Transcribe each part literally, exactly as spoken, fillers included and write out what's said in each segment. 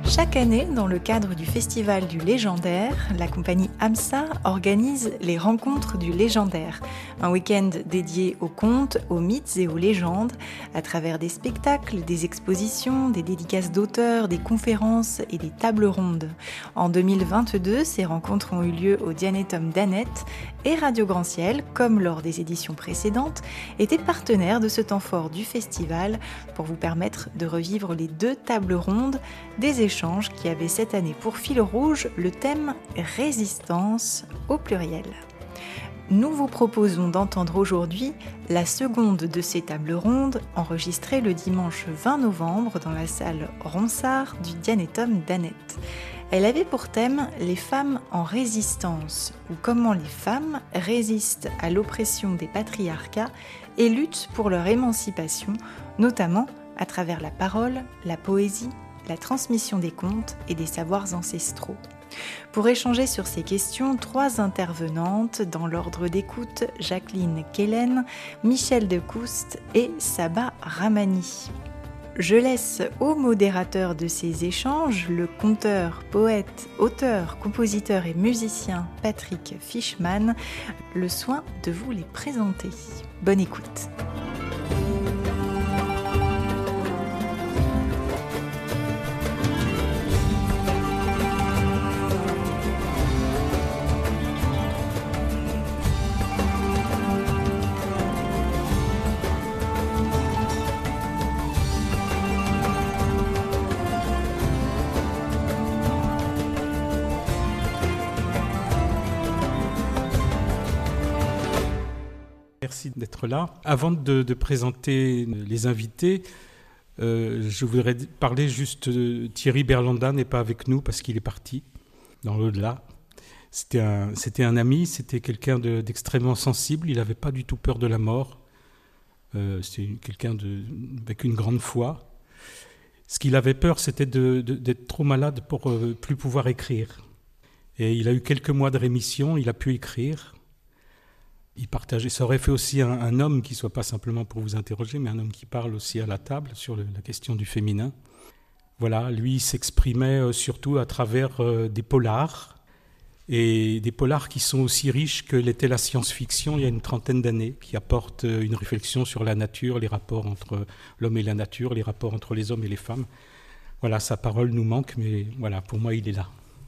Chaque année, dans le cadre du Festival du Légendaire, la compagnie AMSA organise les Rencontres du Légendaire, un week-end dédié aux contes, aux mythes et aux légendes, à travers des spectacles, des expositions, des dédicaces d'auteurs, des conférences et des tables rondes. En deux mille vingt-deux, ces rencontres ont eu lieu au Dianetum d'Annette et Radio Grand Ciel, comme lors des éditions précédentes, étaient partenaires de ce temps fort du festival pour vous permettre de revivre les deux tables rondes des échanges qui avait cette année pour fil rouge le thème « Résistance » au pluriel. Nous vous proposons d'entendre aujourd'hui la seconde de ces tables rondes enregistrée le dimanche vingt novembre dans la salle Ronsard du Dianetum d'Annette. Elle avait pour thème « Les femmes en résistance » ou comment les femmes résistent à l'oppression des patriarcats et luttent pour leur émancipation, notamment à travers la parole, la poésie, la transmission des contes et des savoirs ancestraux. Pour échanger sur ces questions, trois intervenantes dans l'ordre d'écoute, Jacqueline Kellen, Michel Decouste et Saba Ramani. Je laisse au modérateur de ces échanges, le conteur, poète, auteur, compositeur et musicien Patrick Fischmann, le soin de vous les présenter. Bonne écoute. Merci d'être là. Avant de, de présenter les invités, euh, je voudrais parler juste de Thierry Berlanda n'est pas avec nous parce qu'il est parti dans l'au-delà. C'était un, c'était un ami, c'était quelqu'un de, d'extrêmement sensible, il n'avait pas du tout peur de la mort. Euh, c'était quelqu'un de, avec une grande foi. Ce qu'il avait peur, c'était de, de, d'être trop malade pour euh, plus pouvoir écrire. Et il a eu quelques mois de rémission, il a pu écrire. Il partageait, ça aurait fait aussi un, un homme qui ne soit pas simplement pour vous interroger, mais un homme qui parle aussi à la table sur le, la question du féminin. Voilà, lui il s'exprimait euh, surtout à travers euh, des polars, et des polars qui sont aussi riches que l'était la science-fiction il y a une trentaine d'années, qui apportent euh, une réflexion sur la nature, les rapports entre l'homme et la nature, les rapports entre les hommes et les femmes. Voilà, sa parole nous manque, mais voilà, pour moi il est là.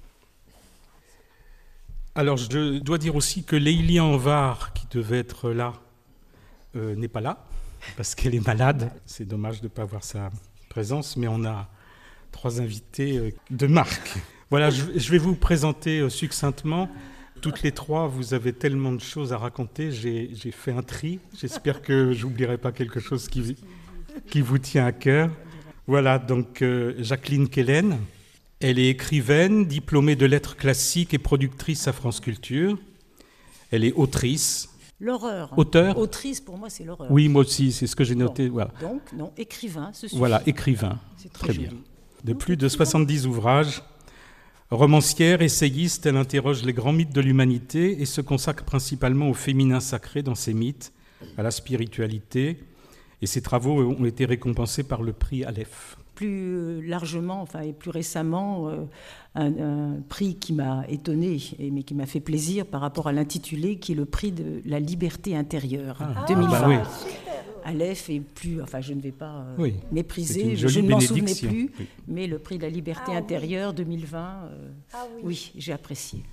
Alors, je dois dire aussi que Leïli Anvar, qui devait être là, euh, n'est pas là, parce qu'elle est malade. C'est dommage de ne pas avoir sa présence, mais on a trois invités euh, de marque. Voilà, je, je vais vous présenter euh, succinctement. Toutes les trois, vous avez tellement de choses à raconter. J'ai, j'ai fait un tri. J'espère que je n'oublierai pas quelque chose qui, qui vous tient à cœur. Voilà, donc euh, Jacqueline Kellen. Elle est écrivaine, diplômée de lettres classiques et productrice à France Culture. Elle est autrice. L'horreur. Auteur. Autrice, pour moi, c'est l'horreur. Oui, moi aussi, c'est ce que j'ai noté. Bon, voilà. Donc, non, écrivain, ce suffit. Voilà, écrivain. C'est très, très joli. bien. De plus de soixante-dix ouvrages. Romancière, essayiste, elle interroge les grands mythes de l'humanité et se consacre principalement au féminin sacré dans ses mythes, à la spiritualité. Et ses travaux ont été récompensés par le prix Aleph. Plus largement, enfin, et plus récemment, euh, un, un prix qui m'a étonné, mais qui m'a fait plaisir par rapport à l'intitulé, qui est le prix de la liberté intérieure ah, deux mille vingt. Bah oui. Aleph est plus, enfin, je ne vais pas euh, oui, mépriser, je ne m'en souvenais plus, oui. Mais le prix de la liberté ah, intérieure oui. deux mille vingt, euh, ah, oui. oui, j'ai apprécié.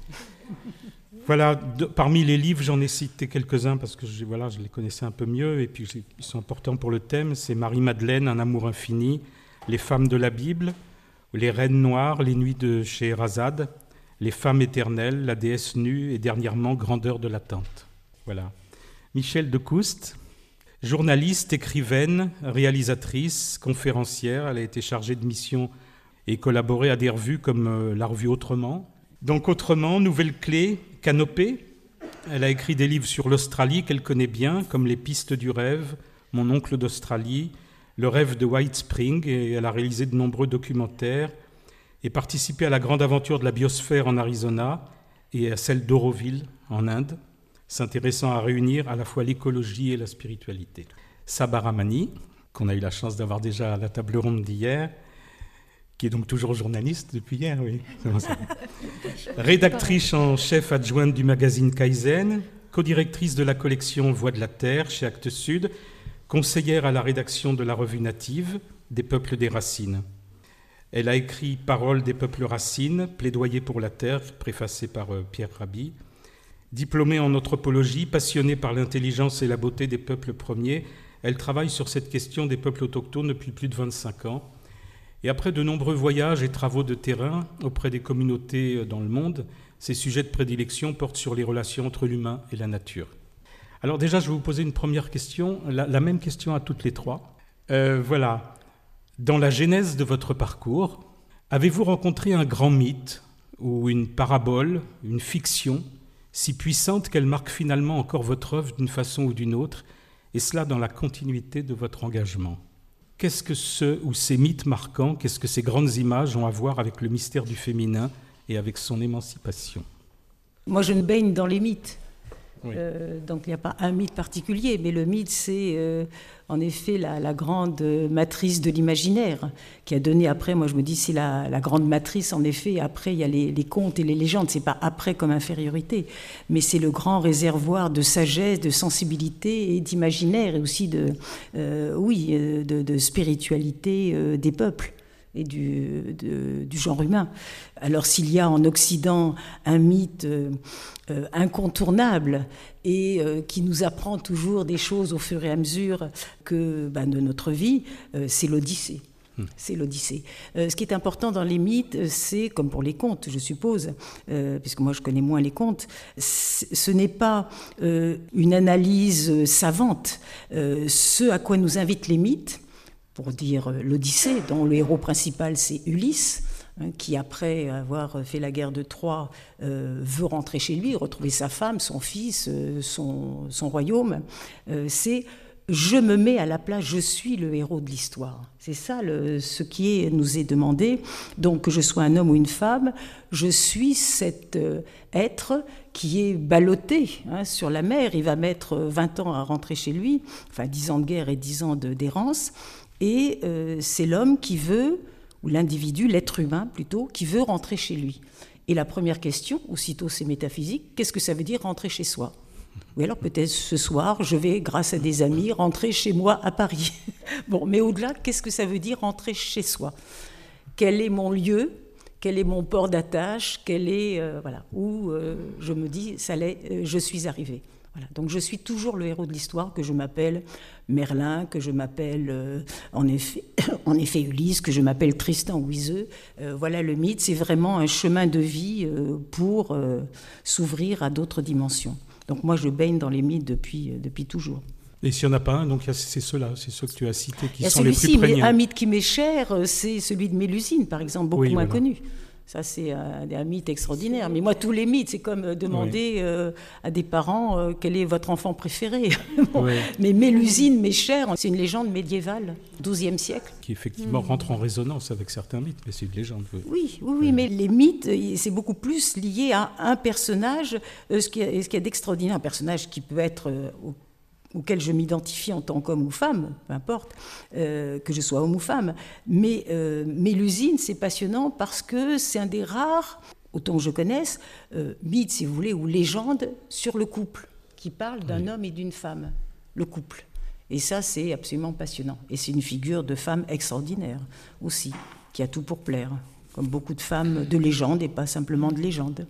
Voilà, de, parmi les livres, j'en ai cité quelques-uns parce que je, voilà, je les connaissais un peu mieux et puis ils sont importants pour le thème. C'est Marie-Madeleine, Un amour infini, Les femmes de la Bible, Les reines noires, Les nuits de Scheherazade, Les femmes éternelles, La déesse nue et dernièrement Grandeur de l'attente. Voilà. Michel Decouste, journaliste, écrivaine, réalisatrice, conférencière. Elle a été chargée de mission et collaboré à des revues comme euh, la revue Autrement. Donc Autrement, Nouvelle Clé, Canopée. Elle a écrit des livres sur l'Australie qu'elle connaît bien, comme Les pistes du rêve, Mon oncle d'Australie, Le rêve de White Spring, et elle a réalisé de nombreux documentaires et participé à la grande aventure de la biosphère en Arizona et à celle d'Auroville en Inde, s'intéressant à réunir à la fois l'écologie et la spiritualité. Saba Ramani, qu'on a eu la chance d'avoir déjà à la table ronde d'hier, qui est donc toujours journaliste depuis hier, oui. Rédactrice en chef adjointe du magazine Kaizen, co-directrice de la collection Voix de la Terre chez Actes Sud, conseillère à la rédaction de la revue native des peuples des racines. Elle a écrit Paroles des peuples racines, plaidoyer pour la terre, préfacé par euh, Pierre Rabhi. Diplômée en anthropologie, passionnée par l'intelligence et la beauté des peuples premiers, elle travaille sur cette question des peuples autochtones depuis plus de vingt-cinq ans. Et après de nombreux voyages et travaux de terrain auprès des communautés dans le monde, ses sujets de prédilection portent sur les relations entre l'humain et la nature. Alors déjà, je vais vous poser une première question, la, la même question à toutes les trois. Euh, voilà. Dans la genèse de votre parcours, avez-vous rencontré un grand mythe ou une parabole, une fiction, si puissante qu'elle marque finalement encore votre œuvre d'une façon ou d'une autre, et cela dans la continuité de votre engagement? Qu'est-ce que ce ou ces mythes marquants, qu'est-ce que ces grandes images ont à voir avec le mystère du féminin et avec son émancipation? Moi, je me baigne dans les mythes. Oui. Euh, donc il n'y a pas un mythe particulier, mais le mythe, c'est euh, en effet la, la grande matrice de l'imaginaire qui a donné après, moi je me dis c'est la, la grande matrice en effet, après il y a les, les contes et les légendes, c'est pas après comme infériorité, mais c'est le grand réservoir de sagesse, de sensibilité et d'imaginaire et aussi de, euh, oui, de, de spiritualité euh, des peuples et du, de, du genre humain. Alors s'il y a en Occident un mythe euh, euh, incontournable et euh, qui nous apprend toujours des choses au fur et à mesure que, ben, de notre vie, euh, c'est l'Odyssée. Mmh. C'est l'Odyssée. Euh, ce qui est important dans les mythes, c'est, comme pour les contes, je suppose, euh, puisque moi je connais moins les contes, ce n'est pas euh, une analyse savante. Euh, ce à quoi nous invitent les mythes, pour dire l'Odyssée, dont le héros principal c'est Ulysse, hein, qui après avoir fait la guerre de Troie euh, veut rentrer chez lui, retrouver sa femme, son fils, euh, son, son royaume, euh, c'est je me mets à la place, je suis le héros de l'histoire. C'est ça le, ce qui est, nous est demandé. Donc que je sois un homme ou une femme, je suis cet euh, être qui est ballotté hein, sur la mer. Il va mettre vingt ans à rentrer chez lui, enfin dix ans de guerre et dix ans de, d'errance. Et euh, c'est l'homme qui veut, ou l'individu, l'être humain plutôt, qui veut rentrer chez lui. Et la première question, aussitôt c'est métaphysique, qu'est-ce que ça veut dire rentrer chez soi? Oui, alors peut-être ce soir, je vais, grâce à des amis, rentrer chez moi à Paris. Bon, mais au-delà, qu'est-ce que ça veut dire rentrer chez soi? Quel est mon lieu? Quel est mon port d'attache? Quel est, euh, voilà, où euh, je me dis, ça l'est, euh, je suis arrivée. Voilà. Donc je suis toujours le héros de l'histoire, que je m'appelle Merlin, que je m'appelle euh, en, effet, en effet Ulysse, que je m'appelle Tristan ou Iseux. Euh, voilà le mythe, c'est vraiment un chemin de vie euh, pour euh, s'ouvrir à d'autres dimensions. Donc moi je baigne dans les mythes depuis, euh, depuis toujours. Et s'il n'y en a pas un, donc c'est ceux-là, c'est ceux que tu as cités qui sont celui-ci, les plus prégnants. Un mythe qui m'est cher, c'est celui de Mélusine, par exemple, beaucoup oui, moins voilà. connu. Ça, c'est un, un mythe extraordinaire. Mais moi, tous les mythes, c'est comme demander oui. euh, à des parents euh, quel est votre enfant préféré. Bon, oui. Mais Mélusine, mes chers, c'est une légende médiévale, douzième siècle. Qui effectivement mmh. rentre en résonance avec certains mythes, mais c'est une légende. Oui, oui, oui, oui, mais les mythes, c'est beaucoup plus lié à un personnage, euh, ce qu'il y a, ce qu'il y a d'extraordinaire, un personnage qui peut être... Euh, au auquel je m'identifie en tant qu'homme ou femme, peu importe, euh, que je sois homme ou femme. Mais euh, Mélusine, c'est passionnant parce que c'est un des rares, autant que je connaisse, euh, mythes, si vous voulez, ou légendes sur le couple, qui parle d'un oui. homme et d'une femme, le couple. Et ça, c'est absolument passionnant. Et c'est une figure de femme extraordinaire aussi, qui a tout pour plaire, comme beaucoup de femmes de légende et pas simplement de légende.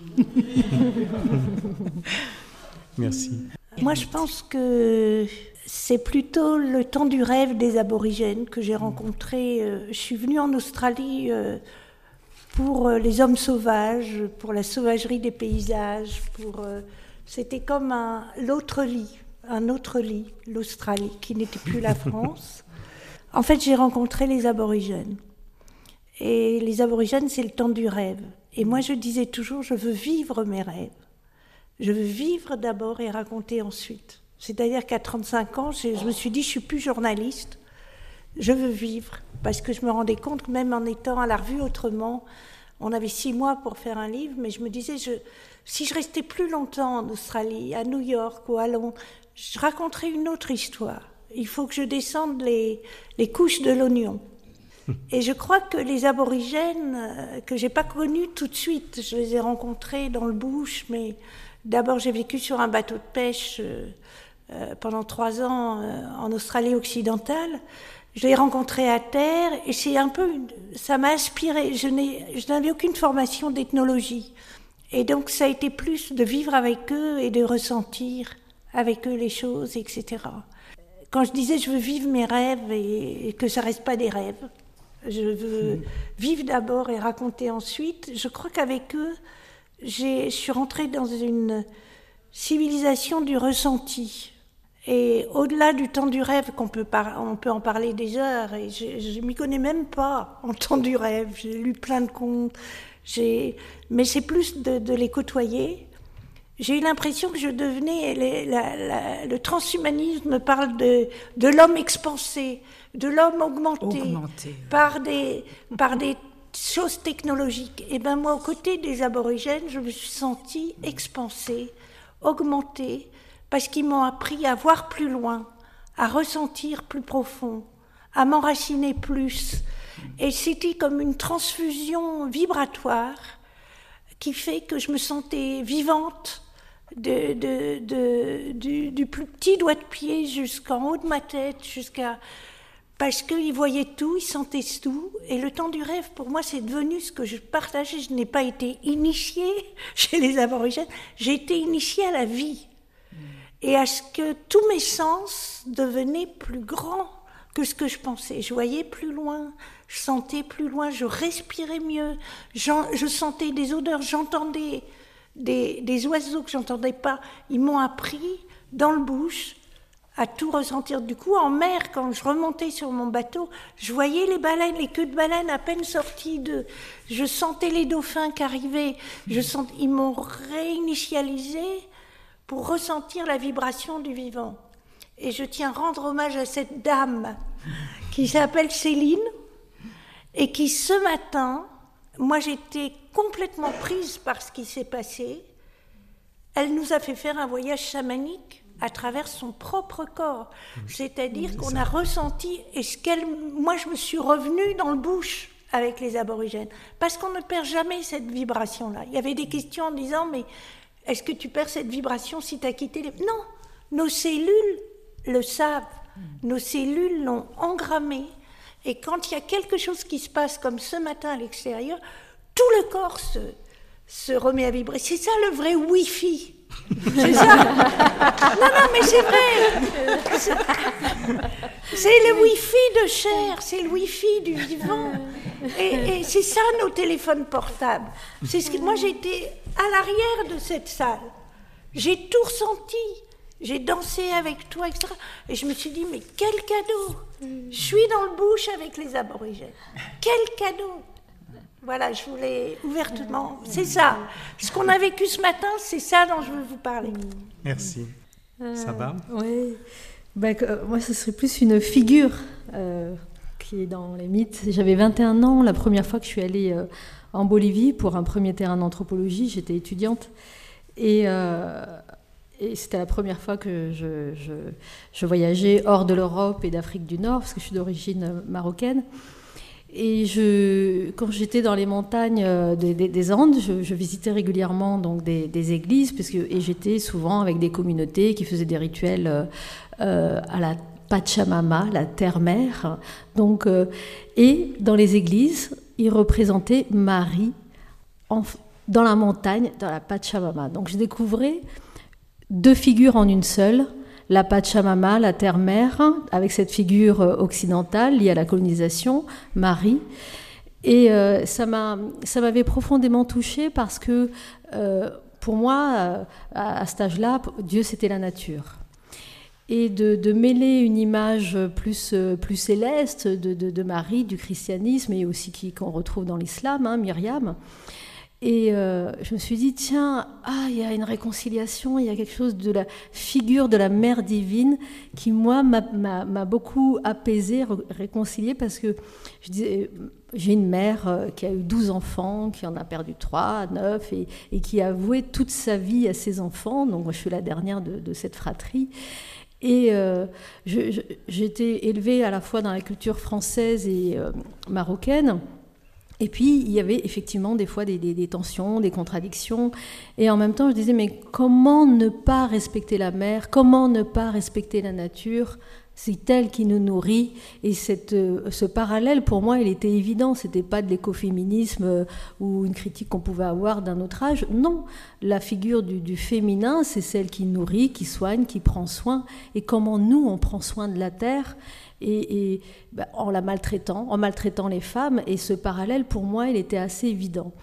Merci. Moi, je pense que c'est plutôt le temps du rêve des aborigènes que j'ai rencontré. Je suis venue en Australie pour les hommes sauvages, pour la sauvagerie des paysages. Pour... C'était comme un... l'autre lit, un autre lit, l'Australie, qui n'était plus la France. En fait, j'ai rencontré les aborigènes. Et les aborigènes, c'est le temps du rêve. Et moi, je disais toujours, je veux vivre mes rêves. Je veux vivre d'abord et raconter ensuite. C'est-à-dire qu'à trente-cinq ans, je, je me suis dit, je ne suis plus journaliste, je veux vivre. Parce que je me rendais compte que même en étant à la revue autrement, on avait six mois pour faire un livre, mais je me disais, je, si je restais plus longtemps en Australie, à New York ou à Londres, je raconterais une autre histoire. Il faut que je descende les, les couches de l'oignon. Et je crois que les aborigènes, euh, que j'ai pas connus tout de suite, je les ai rencontrés dans le bush, mais d'abord j'ai vécu sur un bateau de pêche euh, euh, pendant trois ans euh, en Australie occidentale. Je l'ai rencontré à terre et c'est un peu, ça m'a inspiré. Je n'ai, je n'avais aucune formation d'ethnologie. Et donc ça a été plus de vivre avec eux et de ressentir avec eux les choses, et cetera. Quand je disais je veux vivre mes rêves et, et que ça reste pas des rêves, je veux mmh. vivre d'abord et raconter ensuite, je crois qu'avec eux, j'ai, je suis rentrée dans une civilisation du ressenti. Et au-delà du temps du rêve, qu'on peut, par, on peut en parler des heures, et je ne m'y connais même pas en temps du rêve, j'ai lu plein de contes, j'ai, mais c'est plus de, de les côtoyer. J'ai eu l'impression que je devenais, les, la, la, le transhumanisme parle de, de l'homme expansé, de l'homme augmenté, augmenté. Par, des, par des choses technologiques. Et bien moi, aux côtés des aborigènes, je me suis sentie expansée, augmentée, parce qu'ils m'ont appris à voir plus loin, à ressentir plus profond, à m'enraciner plus. Et c'était comme une transfusion vibratoire qui fait que je me sentais vivante de, de, de, du, du plus petit doigt de pied jusqu'en haut de ma tête, jusqu'à... parce qu'ils voyaient tout, ils sentaient tout. Et le temps du rêve, pour moi, c'est devenu ce que je partageais. Je n'ai pas été initiée chez les aborigènes, j'ai été initiée à la vie. Et à ce que tous mes sens devenaient plus grands que ce que je pensais. Je voyais plus loin, je sentais plus loin, je respirais mieux, J'en, je sentais des odeurs, j'entendais des, des oiseaux que j'entendais pas. Ils m'ont appris dans le bush à tout ressentir. Du coup, en mer, quand je remontais sur mon bateau, je voyais les baleines, les queues de baleines à peine sorties de... Je sentais les dauphins qui arrivaient. Je sentais... Ils m'ont réinitialisée pour ressentir la vibration du vivant. Et je tiens à rendre hommage à cette dame qui s'appelle Céline et qui, ce matin, moi j'étais complètement prise par ce qui s'est passé. Elle nous a fait faire un voyage chamanique à travers son propre corps. C'est-à-dire qu'on a ressenti, et ce qu'elle, moi je me suis revenue dans le bush avec les aborigènes, parce qu'on ne perd jamais cette vibration-là. Il y avait des questions en disant, mais est-ce que tu perds cette vibration si tu as quitté les... Non, nos cellules le savent. Nos cellules l'ont engrammé. Et quand il y a quelque chose qui se passe comme ce matin à l'extérieur, tout le corps se, se remet à vibrer. C'est ça le vrai Wi-Fi. C'est ça. Non, non, mais c'est vrai. C'est, c'est le Wi-Fi de chair, c'est le Wi-Fi du vivant. Et, et c'est ça nos téléphones portables. C'est ce que, moi, j'étais à l'arrière de cette salle. J'ai tout ressenti. J'ai dansé avec toi, et cetera. Et je me suis dit, mais quel cadeau! Je suis dans le bush avec les aborigènes. Quel cadeau! Voilà, je voulais ouvertement... C'est ça. Ce qu'on a vécu ce matin, c'est ça dont je veux vous parler. Merci. Euh, ça va? Oui. Ben, euh, moi, ce serait plus une figure euh, qui est dans les mythes. J'avais vingt et un ans, la première fois que je suis allée euh, en Bolivie pour un premier terrain d'anthropologie. J'étais étudiante. Et... Euh, Et c'était la première fois que je, je, je voyageais hors de l'Europe et d'Afrique du Nord, parce que je suis d'origine marocaine. Et je, quand j'étais dans les montagnes des, des, des Andes, je, je visitais régulièrement donc des, des églises, parce que, et j'étais souvent avec des communautés qui faisaient des rituels euh, à la Pachamama, la terre-mère. Donc, euh, et dans les églises, ils représentaient Marie en, dans la montagne, dans la Pachamama. Donc je découvrais deux figures en une seule, la Pachamama, la terre-mère, avec cette figure occidentale liée à la colonisation, Marie. Et euh, ça, m'a, ça m'avait profondément touchée parce que, euh, pour moi, euh, à, à cet âge-là, Dieu, c'était la nature. Et de, de mêler une image plus, plus céleste de, de, de Marie, du christianisme, et aussi qui, qu'on retrouve dans l'islam, hein, Myriam. Et euh, je me suis dit, tiens, ah, il y a une réconciliation, il y a quelque chose de la figure de la mère divine qui, moi, m'a, m'a, m'a beaucoup apaisée, réconciliée, parce que je disais, j'ai une mère qui a eu douze enfants, qui en a perdu trois, neuf, et, et qui a voué toute sa vie à ses enfants. Donc, moi, je suis la dernière de, de cette fratrie. Et euh, je, je, j'ai été élevée à la fois dans la culture française et euh, marocaine. Et puis, il y avait effectivement des fois des, des, des tensions, des contradictions. Et en même temps, je disais, mais comment ne pas respecter la mer? Comment ne pas respecter la nature? C'est elle qui nous nourrit. Et cette, ce parallèle, pour moi, il était évident. Ce n'était pas de l'écoféminisme ou une critique qu'on pouvait avoir d'un autre âge. Non, la figure du, du féminin, c'est celle qui nourrit, qui soigne, qui prend soin. Et comment nous, on prend soin de la terre et, et ben, en la maltraitant, en maltraitant les femmes. Et ce parallèle, pour moi, il était assez évident.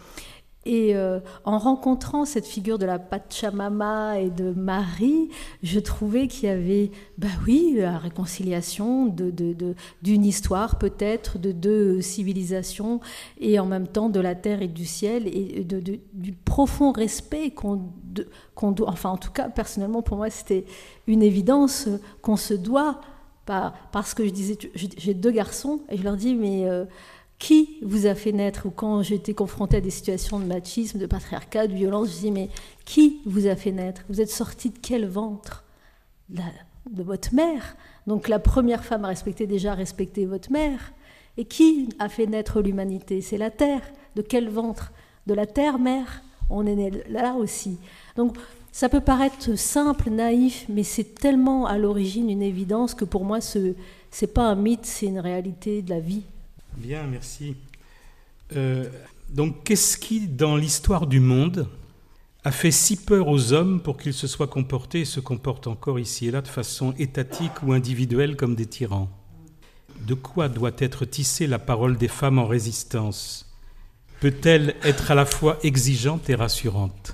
Et euh, en rencontrant cette figure de la Pachamama et de Marie, je trouvais qu'il y avait, ben oui, la réconciliation de, de, de, d'une histoire peut-être, de deux civilisations, et en même temps de la terre et du ciel, et de, de, du profond respect qu'on, de, qu'on doit, enfin en tout cas personnellement pour moi c'était une évidence qu'on se doit, pas, parce que je disais, j'ai deux garçons, et je leur dis, mais... Euh, qui vous a fait naître? Ou quand j'étais confrontée à des situations de machisme, de patriarcat, de violence, je dis, mais qui vous a fait naître? Vous êtes sorti de quel ventre? de, la, de votre mère. Donc la première femme à respecter, déjà respecter votre mère. Et qui a fait naître l'humanité? C'est la terre. De quel ventre? De la terre-mère. On est né là aussi. Donc ça peut paraître simple, naïf, mais c'est tellement à l'origine une évidence que pour moi, ce n'est pas un mythe, c'est une réalité de la vie. Bien, merci. Euh, donc, qu'est-ce qui, dans l'histoire du monde, a fait si peur aux hommes pour qu'ils se soient comportés et se comportent encore ici et là de façon étatique ou individuelle comme des tyrans? De quoi doit être tissée la parole des femmes en résistance? Peut-elle être à la fois exigeante et rassurante?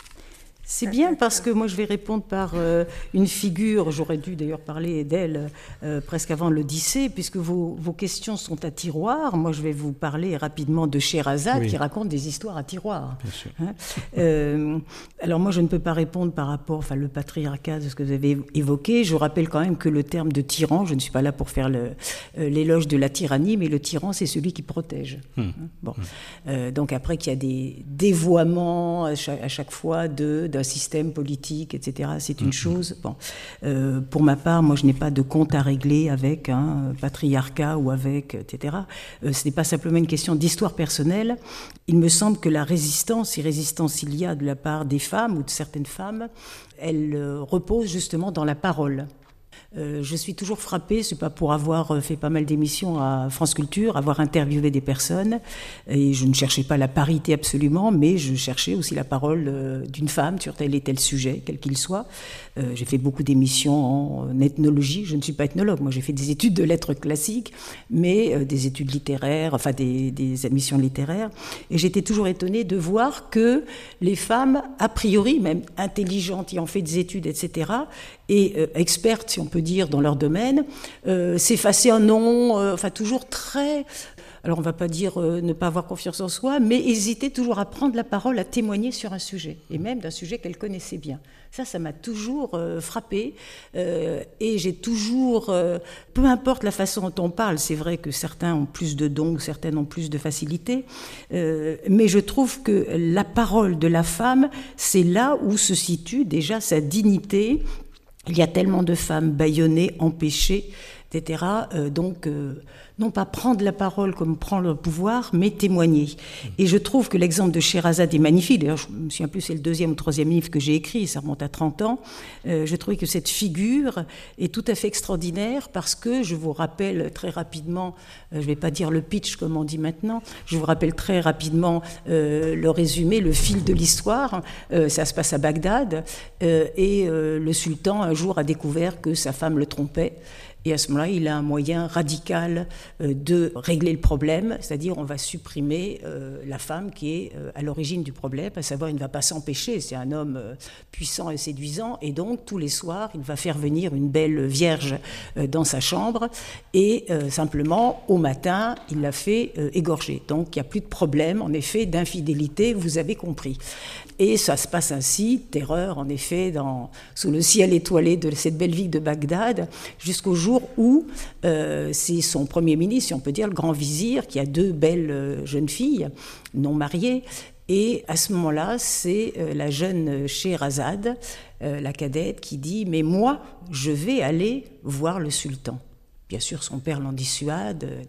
C'est bien parce que moi je vais répondre par euh, une figure, j'aurais dû d'ailleurs parler d'elle euh, presque avant l'Odyssée, puisque vos, vos questions sont à tiroir. Moi je vais vous parler rapidement de Scheherazade, oui, qui raconte des histoires à tiroir. Bien sûr. Hein euh, alors moi je ne peux pas répondre par rapport, enfin le patriarcat de ce que vous avez évoqué. Je vous rappelle quand même que le terme de tyran, je ne suis pas là pour faire le, euh, l'éloge de la tyrannie, mais le tyran c'est celui qui protège. Hum. Hein bon. Hum. Euh, donc après qu'il y a des dévoiements à chaque, à chaque fois de, de un système politique, et cetera. C'est une chose. Bon, euh, pour ma part, moi, je n'ai pas de compte à régler avec un patriarcat ou avec, et cetera. Euh, ce n'est pas simplement une question d'histoire personnelle. Il me semble que la résistance, si résistance il y a de la part des femmes ou de certaines femmes, elle euh, repose justement dans la parole. Euh, je suis toujours frappée, c'est pas pour avoir fait pas mal d'émissions à France Culture, avoir interviewé des personnes, et je ne cherchais pas la parité absolument, mais je cherchais aussi la parole euh, d'une femme sur tel et tel sujet, quel qu'il soit. Euh, j'ai fait beaucoup d'émissions en ethnologie, je ne suis pas ethnologue, moi j'ai fait des études de lettres classiques, mais euh, des études littéraires, enfin des, des émissions littéraires, et j'étais toujours étonnée de voir que les femmes, a priori, même intelligentes, ayant fait des études, et cetera, et euh, expertes, si on peut dire, dans leur domaine, euh, s'effacer un nom, euh, enfin toujours très... Alors on ne va pas dire euh, ne pas avoir confiance en soi, mais hésiter toujours à prendre la parole, à témoigner sur un sujet, et même d'un sujet qu'elle connaissait bien. Ça, ça m'a toujours euh, frappée, euh, et j'ai toujours, euh, peu importe la façon dont on parle, c'est vrai que certains ont plus de dons, certaines ont plus de facilité, euh, mais je trouve que la parole de la femme, c'est là où se situe déjà sa dignité. Il y a tellement de femmes bâillonnées, empêchées, et cetera. Euh, donc, euh, non pas prendre la parole comme prendre le pouvoir, mais témoigner. Et je trouve que l'exemple de Scheherazade est magnifique. D'ailleurs, je me souviens plus, c'est le deuxième ou troisième livre que j'ai écrit, ça remonte à trente ans. Euh, je trouvais que cette figure est tout à fait extraordinaire parce que, je vous rappelle très rapidement, euh, je ne vais pas dire le pitch comme on dit maintenant, je vous rappelle très rapidement euh, le résumé, le fil de l'histoire. Euh, ça se passe à Bagdad euh, et euh, le sultan, un jour, a découvert que sa femme le trompait. Et à ce moment-là, il a un moyen radical euh, de régler le problème, c'est-à-dire on va supprimer euh, la femme qui est euh, à l'origine du problème, à savoir il ne va pas s'empêcher, c'est un homme euh, puissant et séduisant, et donc tous les soirs, il va faire venir une belle vierge euh, dans sa chambre, et euh, simplement, au matin, il la fait euh, égorger. Donc il n'y a plus de problème, en effet, d'infidélité, vous avez compris. Et ça se passe ainsi, terreur en effet, dans, sous le ciel étoilé de cette belle ville de Bagdad, jusqu'au jour où euh, c'est son premier ministre, si on peut dire, le grand vizir, qui a deux belles euh, jeunes filles non mariées, Et à ce moment-là, c'est euh, la jeune Scheherazade, euh, la cadette, qui dit « Mais moi, je vais aller voir le sultan ». Bien sûr, son père l'en dissuade. Euh,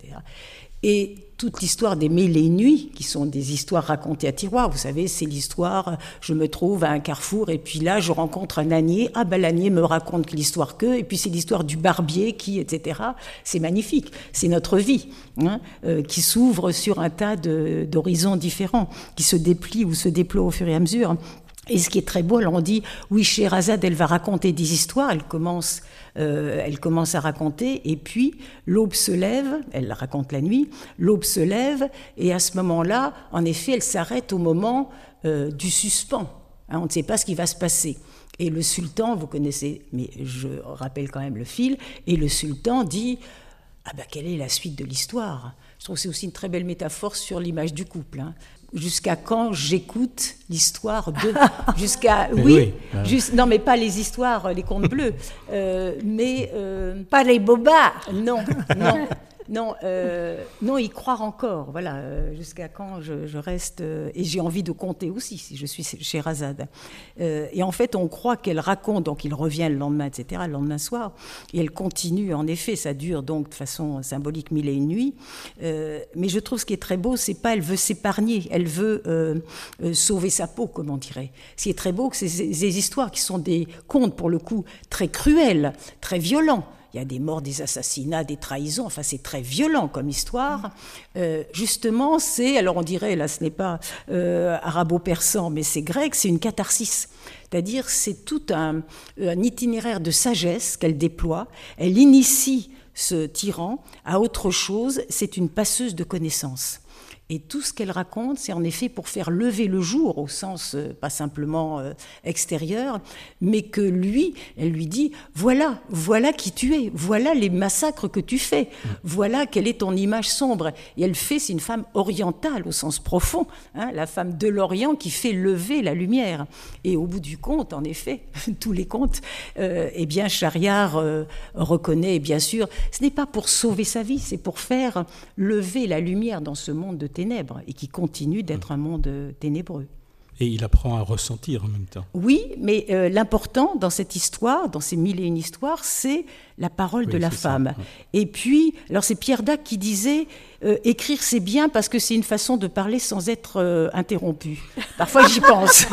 et toute l'histoire des Mille et une nuits, qui sont des histoires racontées à tiroir, vous savez, c'est l'histoire, je me trouve à un carrefour, et puis là, je rencontre un ânier, ah ben l'ânier me raconte l'histoire que, et puis c'est l'histoire du barbier qui, et cetera. C'est magnifique, c'est notre vie, hein, euh, qui s'ouvre sur un tas de, d'horizons différents, qui se déplient ou se déploient au fur et à mesure. Et ce qui est très beau, alors on dit, oui, Scheherazade, elle va raconter des histoires, elle commence, euh, elle commence à raconter, et puis l'aube se lève, elle la raconte la nuit, l'aube se lève, et à ce moment-là, en effet, elle s'arrête au moment euh, du suspens. Hein, on ne sait pas ce qui va se passer. Et le sultan, vous connaissez, mais je rappelle quand même le fil, et le sultan dit, ah ben quelle est la suite de l'histoire ? Je trouve que c'est aussi une très belle métaphore sur l'image du couple, hein. Jusqu'à quand j'écoute l'histoire de... Jusqu'à... Oui, oui. Juste, non, mais pas les histoires, les contes bleus, euh, mais... Euh, pas les bobards. Non, non, non, euh, non, y croire encore, voilà, euh, jusqu'à quand je, je reste... Euh, et j'ai envie de compter aussi, si je suis Scheherazade. Euh, et en fait, on croit qu'elle raconte, donc il revient le lendemain, et cetera, le lendemain soir, et elle continue, en effet, ça dure donc de façon symbolique mille et une nuits, euh, mais je trouve ce qui est très beau, c'est pas elle veut s'épargner, elle veut euh, euh, sauver sa peau, comme on dirait. Ce qui est très beau, c'est ces, ces histoires qui sont des contes, pour le coup, très cruels, très violents. Il y a des morts, des assassinats, des trahisons, enfin c'est très violent comme histoire. Euh, justement, c'est, alors on dirait, là ce n'est pas euh, arabo-persan, mais c'est grec, c'est une catharsis. C'est-à-dire c'est tout un, un itinéraire de sagesse qu'elle déploie. Elle initie ce tyran à autre chose, c'est une passeuse de connaissances. Et tout ce qu'elle raconte, c'est en effet pour faire lever le jour, au sens euh, pas simplement euh, extérieur, mais que lui, elle lui dit, voilà, voilà qui tu es, voilà les massacres que tu fais, voilà quelle est ton image sombre. Et elle fait, c'est une femme orientale au sens profond, hein, la femme de l'Orient qui fait lever la lumière. Et au bout du compte, en effet, tous les contes, euh, eh bien Shahriar euh, reconnaît, bien sûr, ce n'est pas pour sauver sa vie, c'est pour faire lever la lumière dans ce monde de ténèbres. Ténèbres, et qui continue d'être un monde ténébreux. Et il apprend à ressentir en même temps. Oui, mais euh, l'important dans cette histoire, dans ces mille et une histoires, c'est la parole oui, de la femme. Ça. Et puis, alors c'est Pierre Dac qui disait euh, « Écrire, c'est bien parce que c'est une façon de parler sans être euh, interrompu. » Parfois, j'y pense.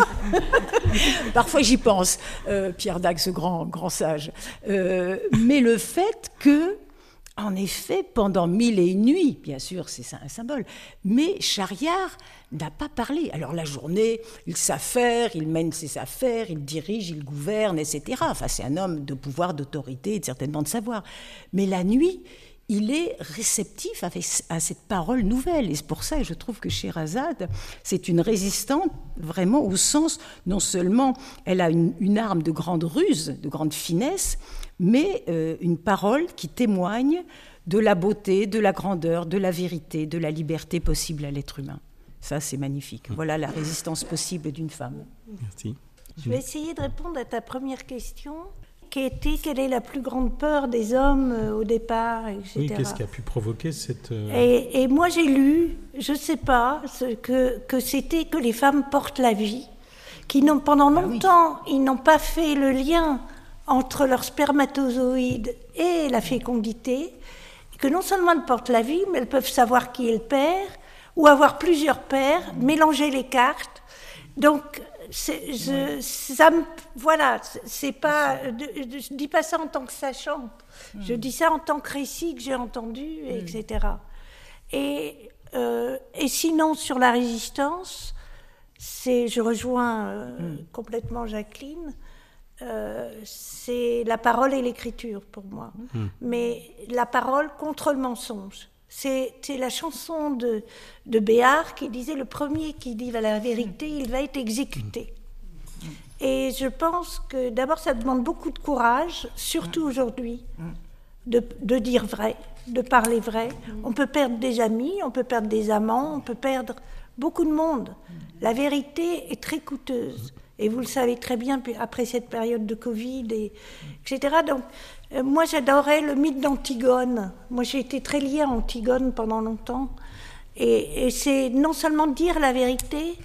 Parfois, j'y pense. Euh, Pierre Dac, ce grand, grand sage. Euh, mais le fait que en effet, pendant mille et une nuits, bien sûr, c'est un symbole, mais Shahriar n'a pas parlé. Alors la journée, il s'affaire, il mène ses affaires, il dirige, il gouverne, et cetera. Enfin, c'est un homme de pouvoir, d'autorité et certainement de savoir. Mais la nuit, il est réceptif à cette parole nouvelle. Et c'est pour ça que je trouve que Scheherazade, c'est une résistante vraiment au sens, non seulement elle a une, une arme de grande ruse, de grande finesse, mais euh, une parole qui témoigne de la beauté, de la grandeur, de la vérité, de la liberté possible à l'être humain. Ça, c'est magnifique. Voilà la résistance possible d'une femme. Merci. Je vais essayer de répondre à ta première question, qui était quelle est la plus grande peur des hommes euh, au départ, et cetera. Oui, qu'est-ce qui a pu provoquer cette... Euh... Et, et moi, j'ai lu, je ne sais pas, ce que, que c'était que les femmes portent la vie, qui n'ont, pendant longtemps, ah oui. ils n'ont pas fait le lien entre leurs spermatozoïdes et la fécondité, que non seulement elles portent la vie, mais elles peuvent savoir qui est le père, ou avoir plusieurs pères, mélanger les cartes. Donc, c'est, je, ça me, voilà, c'est pas, je dis pas ça en tant que sachante, je dis ça en tant que récit que j'ai entendu, et cetera. Et, euh, et sinon, sur la résistance, c'est, je rejoins euh, complètement Jacqueline, Euh, c'est la parole et l'écriture pour moi, mmh. mais la parole contre le mensonge. C'est, c'est la chanson de, de Béard qui disait le premier qui dit la vérité, il va être exécuté. Mmh. Et je pense que d'abord ça demande beaucoup de courage, surtout mmh. aujourd'hui, mmh. de, de dire vrai, de parler vrai. Mmh. On peut perdre des amis, on peut perdre des amants, on peut perdre beaucoup de monde. Mmh. La vérité est très coûteuse. Et vous le savez très bien, après cette période de Covid, et, etc. Donc, euh, moi, j'adorais le mythe d'Antigone. Moi, j'ai été très liée à Antigone pendant longtemps. Et, et c'est non seulement dire la vérité,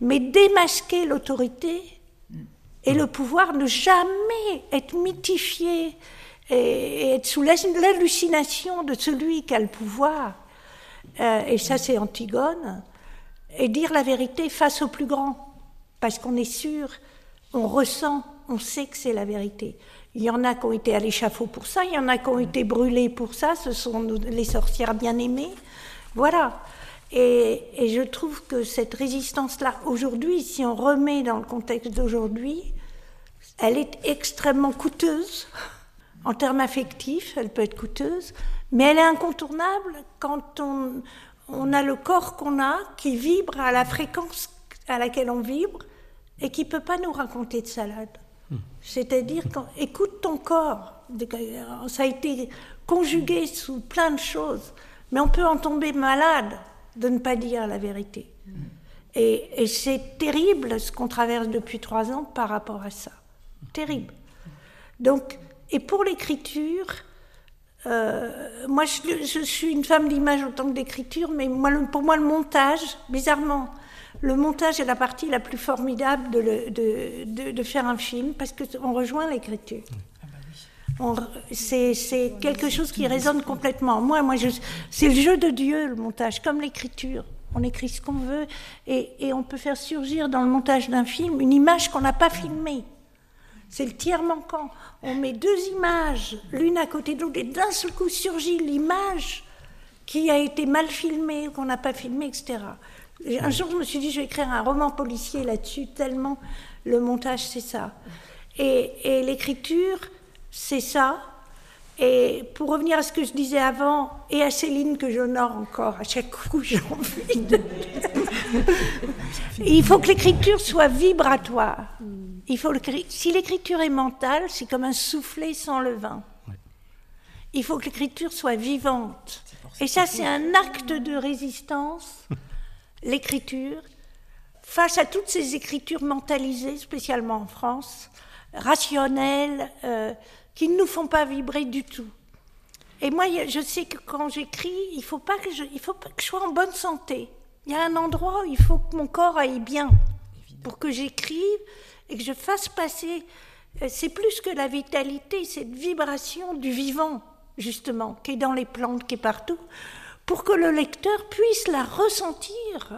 mais démasquer l'autorité et le pouvoir, ne jamais être mythifié et être sous l'hallucination de celui qui a le pouvoir. Euh, et ça, c'est Antigone. Et dire la vérité face au plus grand, parce qu'on est sûr, on ressent, on sait que c'est la vérité. Il y en a qui ont été à l'échafaud pour ça, il y en a qui ont été brûlés pour ça, ce sont les sorcières bien-aimées. Voilà. Et, et je trouve que cette résistance-là, aujourd'hui, si on remet dans le contexte d'aujourd'hui, elle est extrêmement coûteuse. En termes affectifs, elle peut être coûteuse, mais elle est incontournable quand on, on a le corps qu'on a, qui vibre à la fréquence à laquelle on vibre, et qui ne peut pas nous raconter de salade. Mmh. C'est-à-dire, quand, écoute ton corps. Ça a été conjugué sous plein de choses, mais on peut en tomber malade de ne pas dire la vérité. Mmh. Et, et c'est terrible ce qu'on traverse depuis trois ans par rapport à ça. Terrible. Donc, et pour l'écriture, euh, moi je, je suis une femme d'image autant que d'écriture, mais moi, le, pour moi le montage, bizarrement, le montage est la partie la plus formidable de, le, de, de, de faire un film, parce qu'on rejoint l'écriture. On, c'est, c'est quelque chose qui résonne complètement en moi. Moi je, c'est le jeu de Dieu, le montage, comme l'écriture. On écrit ce qu'on veut, et, et on peut faire surgir dans le montage d'un film une image qu'on n'a pas filmée. C'est le tiers manquant. On met deux images, l'une à côté de l'autre, et d'un seul coup surgit l'image qui a été mal filmée, qu'on n'a pas filmée, et cetera. Et un jour, je me suis dit, je vais écrire un roman policier là-dessus, tellement le montage, c'est ça. Et, et l'écriture, c'est ça. Et pour revenir à ce que je disais avant, et à Céline que j'honore encore à chaque coup, j'ai envie de... Il faut que l'écriture soit vibratoire. Il faut le... Si l'écriture est mentale, c'est comme un soufflet sans levain. Il faut que l'écriture soit vivante. Et ça, c'est un acte de résistance, l'écriture, face à toutes ces écritures mentalisées, spécialement en France, rationnelles, euh, qui ne nous font pas vibrer du tout. Et moi, je sais que quand j'écris, il ne faut pas que je, il faut pas que je sois en bonne santé. Il y a un endroit où il faut que mon corps aille bien pour que j'écrive et que je fasse passer. C'est plus que la vitalité, cette vibration du vivant, justement, qui est dans les plantes, qui est partout, pour que le lecteur puisse la ressentir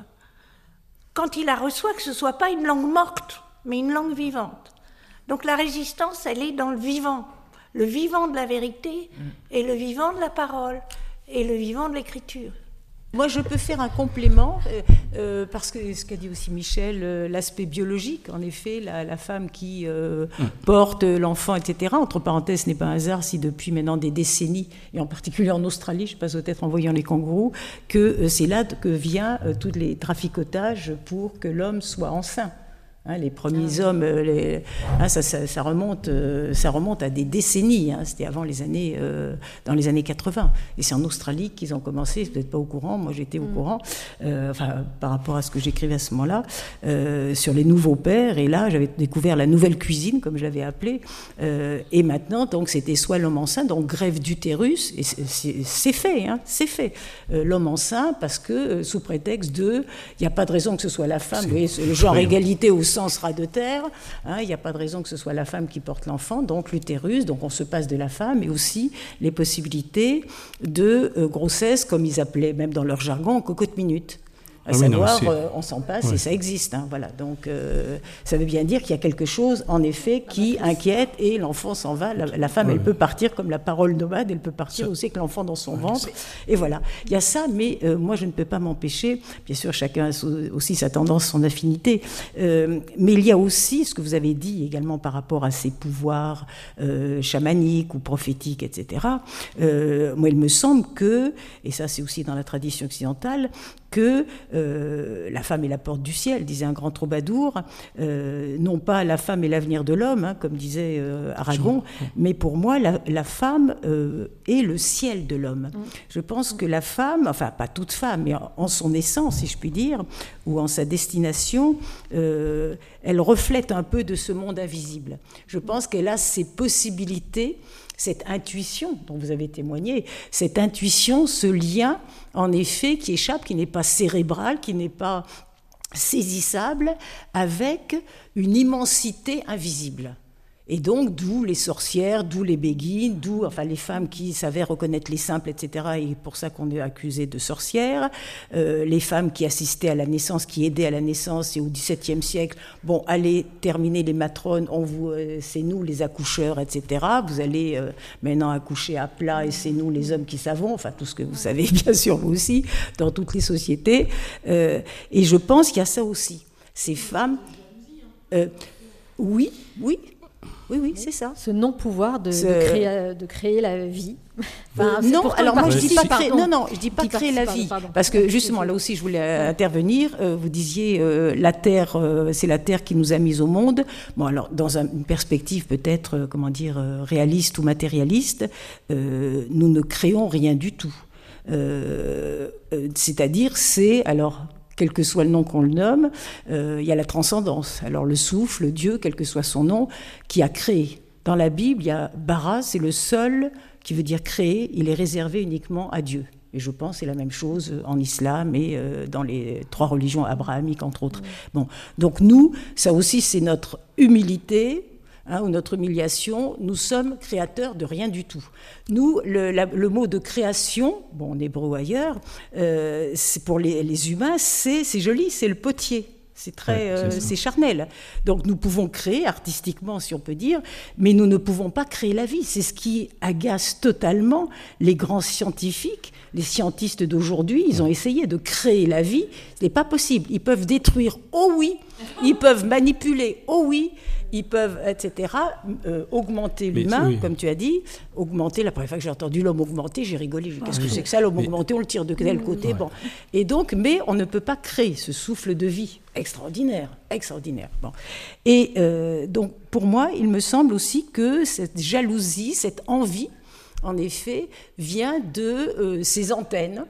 quand il la reçoit, que ce ne soit pas une langue morte, mais une langue vivante. Donc la résistance, elle est dans le vivant. Le vivant de la vérité et le vivant de la parole et le vivant de l'écriture. Moi, je peux faire un complément, euh, euh, parce que ce qu'a dit aussi Michel, euh, l'aspect biologique, en effet, la, la femme qui euh, mmh. porte l'enfant, et cetera. Entre parenthèses, ce n'est pas un hasard si depuis maintenant des décennies, et en particulier en Australie, je passe peut-être en voyant les kangourous, que euh, c'est là que vient euh, tous les traficotages pour que l'homme soit enceint. Hein, les premiers ah, hommes, les, hein, ça, ça, ça, remonte, euh, ça remonte à des décennies. Hein, c'était avant les années, euh, dans les années quatre-vingts. Et c'est en Australie qu'ils ont commencé. Vous n'êtes pas au courant. Moi, j'étais au mm. courant. Euh, enfin, par rapport à ce que j'écrivais à ce moment-là, euh, sur les nouveaux pères. Et là, j'avais découvert la nouvelle cuisine, comme je l'avais appelée. Euh, et maintenant, donc, c'était soit l'homme enceint, donc greffe d'utérus. Et c'est, c'est, c'est fait, hein, c'est fait. Euh, l'homme enceint, parce que euh, sous prétexte de, il n'y a pas de raison que ce soit la femme. Vous voyez, le genre égalité au sens ras de terre, hein, il n'y a pas de raison que ce soit la femme qui porte l'enfant, donc l'utérus, donc on se passe de la femme, mais aussi les possibilités de euh, grossesse, comme ils appelaient même dans leur jargon, cocotte minute. À ah savoir, oui, non, euh, on s'en passe ouais. et ça existe. Hein, voilà. Donc, euh, ça veut bien dire qu'il y a quelque chose, en effet, qui inquiète et l'enfant s'en va. La, la femme, ouais. elle peut partir comme la parole nomade, elle peut partir ça. aussi avec l'enfant dans son ouais, ventre. Et voilà. Il y a ça, mais euh, moi, je ne peux pas m'empêcher. Bien sûr, chacun a aussi sa tendance, son affinité. Euh, mais il y a aussi ce que vous avez dit également par rapport à ces pouvoirs euh, chamaniques ou prophétiques, et cetera. Euh, moi, il me semble que, et ça, c'est aussi dans la tradition occidentale, que euh, la femme est la porte du ciel, disait un grand troubadour, euh, non pas la femme est l'avenir de l'homme, hein, comme disait euh, Aragon, mais pour moi, la, la femme euh, est le ciel de l'homme. Mm. Je pense que la femme, enfin pas toute femme, mais en, en son essence, si je puis dire, ou en sa destination, euh, elle reflète un peu de ce monde invisible. Je pense qu'elle a ses possibilités, cette intuition dont vous avez témoigné, cette intuition, ce lien, en effet, qui échappe, qui n'est pas cérébral, qui n'est pas saisissable avec une immensité invisible. Et donc, d'où les sorcières, d'où les béguines, d'où enfin, les femmes qui savaient reconnaître les simples, et cetera. Et pour ça qu'on est accusé de sorcières. Euh, les femmes qui assistaient à la naissance, qui aidaient à la naissance, et au dix-septième siècle, bon, allez terminer les matrones, on vous, euh, c'est nous les accoucheurs, et cetera. Vous allez euh, maintenant accoucher à plat, et c'est nous les hommes qui savons, enfin tout ce que vous savez bien sûr vous aussi, dans toutes les sociétés. Euh, et je pense qu'il y a ça aussi. Ces femmes... Euh, oui, oui. Oui, oui, c'est ça. Ce non-pouvoir de, Ce... de, créer, de créer la vie. Enfin, euh, non, alors moi je dis pas créer, non, non, je dis pas créer la vie, pardon. Parce que justement là aussi je voulais ouais. intervenir. Euh, vous disiez euh, la terre, euh, c'est la terre qui nous a mis au monde. Bon alors dans un, une perspective peut-être, euh, comment dire, euh, réaliste ou matérialiste, euh, nous ne créons rien du tout. Euh, euh, c'est-à-dire c'est alors. Quel que soit le nom qu'on le nomme, euh, il y a la transcendance. Alors le souffle, Dieu, quel que soit son nom, qui a créé. Dans la Bible, il y a bara, c'est le seul qui veut dire créer, il est réservé uniquement à Dieu. Et je pense que c'est la même chose en islam et euh, dans les trois religions abrahamiques, entre autres. Bon, donc nous, ça aussi, c'est notre humilité, hein, ou notre humiliation. Nous sommes créateurs de rien du tout. Nous, le, la, le mot de création, bon, en hébreu ou ailleurs, euh, c'est pour les, les humains, c'est, c'est joli, c'est le potier. C'est très, ouais, c'est, euh, c'est charnel. Donc nous pouvons créer artistiquement, si on peut dire, mais nous ne pouvons pas créer la vie. C'est ce qui agace totalement les grands scientifiques, les scientistes d'aujourd'hui. Ils ont essayé de créer la vie. Ce n'est pas possible. Ils peuvent détruire, oh oui. Ils peuvent manipuler, oh oui. Ils peuvent, et cetera, euh, augmenter l'humain, oui. Comme tu as dit, augmenter. La première fois que j'ai entendu l'homme augmenté, j'ai rigolé. J'ai dit, qu'est-ce que c'est que ça, l'homme mais... augmenté? On le tire de quel côté? Ouais. Bon. Et donc, mais on ne peut pas créer ce souffle de vie extraordinaire, extraordinaire. Bon. Et euh, donc, pour moi, il me semble aussi que cette jalousie, cette envie, en effet, vient de euh, ces antennes.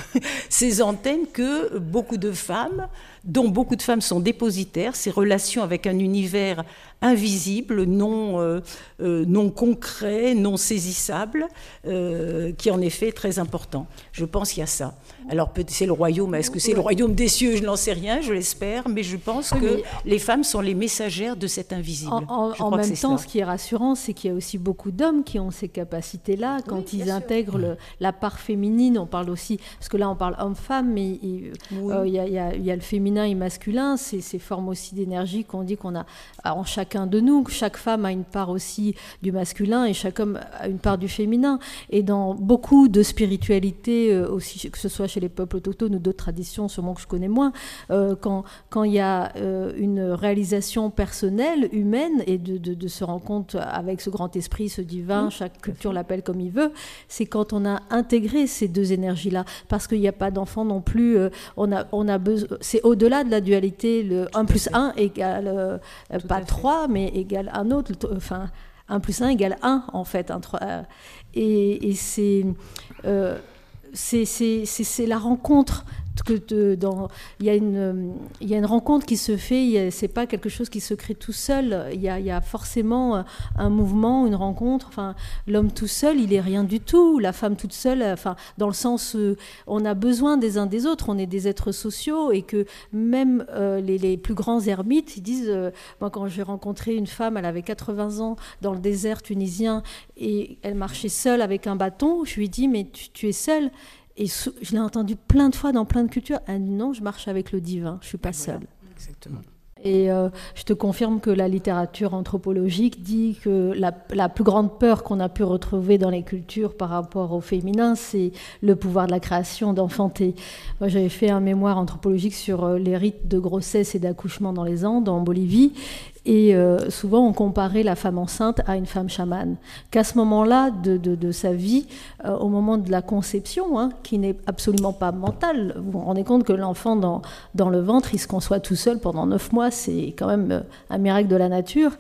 Ces antennes que beaucoup de femmes, dont beaucoup de femmes sont dépositaires, ces relations avec un univers invisible, non, euh, euh, non concret, non saisissable, euh, qui en effet est très important. Je pense qu'il y a ça. Alors c'est le royaume, est-ce que c'est le royaume des cieux? Je n'en sais rien, je l'espère, mais je pense oui, que les femmes sont les messagères de cet invisible. En, en, en même temps, cela. Ce qui est rassurant, c'est qu'il y a aussi beaucoup d'hommes qui ont ces capacités-là, quand oui, ils intègrent le, la part féminine. On parle aussi, parce que là on parle homme-femme, mais il oui. euh, y, a, y, a, y a le féminin et masculin, c'est ces formes aussi d'énergie qu'on dit qu'on a en chacun de nous. Chaque femme a une part aussi du masculin et chaque homme a une part du féminin. Et dans beaucoup de spiritualité euh, aussi, que ce soit chez les peuples autochtones ou d'autres traditions, sûrement que je connais moins, euh, quand quand il y a euh, une réalisation personnelle, humaine, et de, de, de se rendre compte avec ce grand esprit, ce divin, oui, chaque culture l'appelle comme il veut, c'est quand on a intégré ces deux énergies-là, parce qu'il n'y a pas d'enfant non plus, euh, on a, on a besoin, c'est au-delà de la dualité, le un plus un égale, euh, pas trois, mais égale un autre, enfin, un plus un égale un, en fait, un, trois, euh, et, et c'est... Euh, C'est, c'est, c'est, c'est la rencontre que de, dans, il y a une, il y a une rencontre qui se fait. Il y a, c'est pas quelque chose qui se crée tout seul. Il y a, il y a forcément un mouvement, une rencontre. Enfin, l'homme tout seul, il est rien du tout. La femme toute seule, enfin, dans le sens, où on a besoin des uns des autres. On est des êtres sociaux et que même euh, les, les plus grands ermites, ils disent. Euh, moi, quand j'ai rencontré une femme, elle avait quatre-vingts ans dans le désert tunisien et elle marchait seule avec un bâton. Je lui ai dit, mais tu, tu es seule. Et je l'ai entendu plein de fois dans plein de cultures. Elle dit non, je marche avec le divin, je ne suis pas seule. Voilà, exactement. Et euh, je te confirme que la littérature anthropologique dit que la, la plus grande peur qu'on a pu retrouver dans les cultures par rapport au féminin, c'est le pouvoir de la création, d'enfanter. Moi, j'avais fait un mémoire anthropologique sur les rites de grossesse et d'accouchement dans les Andes, en Bolivie. Et euh, souvent, on comparait la femme enceinte à une femme chamane. Qu'à ce moment-là de, de, de sa vie, euh, au moment de la conception, hein, qui n'est absolument pas mentale, vous vous rendez compte que l'enfant dans, dans le ventre, il se conçoit tout seul pendant neuf mois, c'est quand même un miracle de la nature.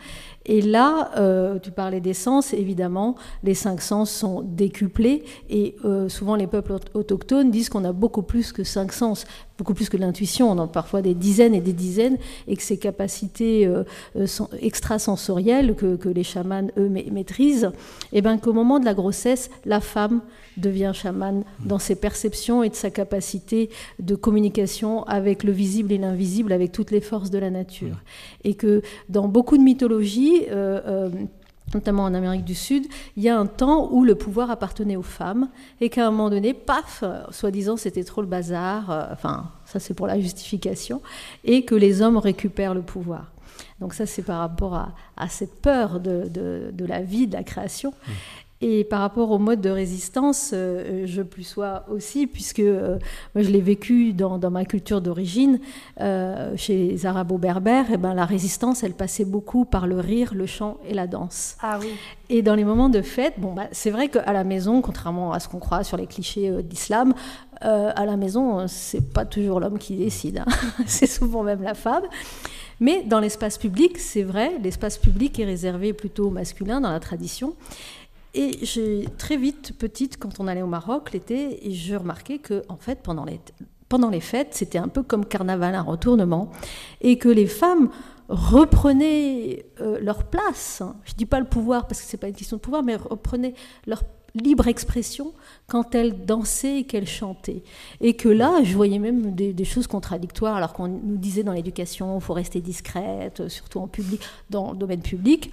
Et là, euh, tu parlais des sens, évidemment, les cinq sens sont décuplés et euh, souvent les peuples autochtones disent qu'on a beaucoup plus que cinq sens, beaucoup plus que l'intuition, on a parfois des dizaines et des dizaines, et que ces capacités euh, extrasensorielles que, que les chamans, eux, maîtrisent, et bien qu'au moment de la grossesse, la femme devient chamane dans ses perceptions et de sa capacité de communication avec le visible et l'invisible, avec toutes les forces de la nature. Et que dans beaucoup de mythologies, euh, euh, notamment en Amérique du Sud, il y a un temps où le pouvoir appartenait aux femmes et qu'à un moment donné, paf, soi-disant c'était trop le bazar, euh, enfin ça c'est pour la justification, et que les hommes récupèrent le pouvoir. Donc ça c'est par rapport à, à cette peur de, de, de la vie, de la création. Mmh. Et par rapport au mode de résistance, euh, je plus sois aussi, puisque euh, moi je l'ai vécu dans, dans ma culture d'origine, euh, chez les arabo-berbères, et ben, la résistance, elle passait beaucoup par le rire, le chant et la danse. Ah oui. Et dans les moments de fête, bon, bah, c'est vrai qu'à la maison, contrairement à ce qu'on croit sur les clichés euh, d'islam, euh, à la maison, c'est pas toujours l'homme qui décide, hein. C'est souvent même la femme. Mais dans l'espace public, c'est vrai, l'espace public est réservé plutôt au masculin dans la tradition. Et j'ai très vite, petite, quand on allait au Maroc l'été, et je remarquais que, en fait, pendant les, pendant les fêtes, c'était un peu comme carnaval, un retournement, et que les femmes reprenaient euh, leur place. Je ne dis pas le pouvoir, parce que ce n'est pas une question de pouvoir, mais reprenaient leur libre expression quand elles dansaient et qu'elles chantaient. Et que là, je voyais même des, des choses contradictoires, alors qu'on nous disait dans l'éducation, il faut rester discrète, surtout en public, dans le domaine public.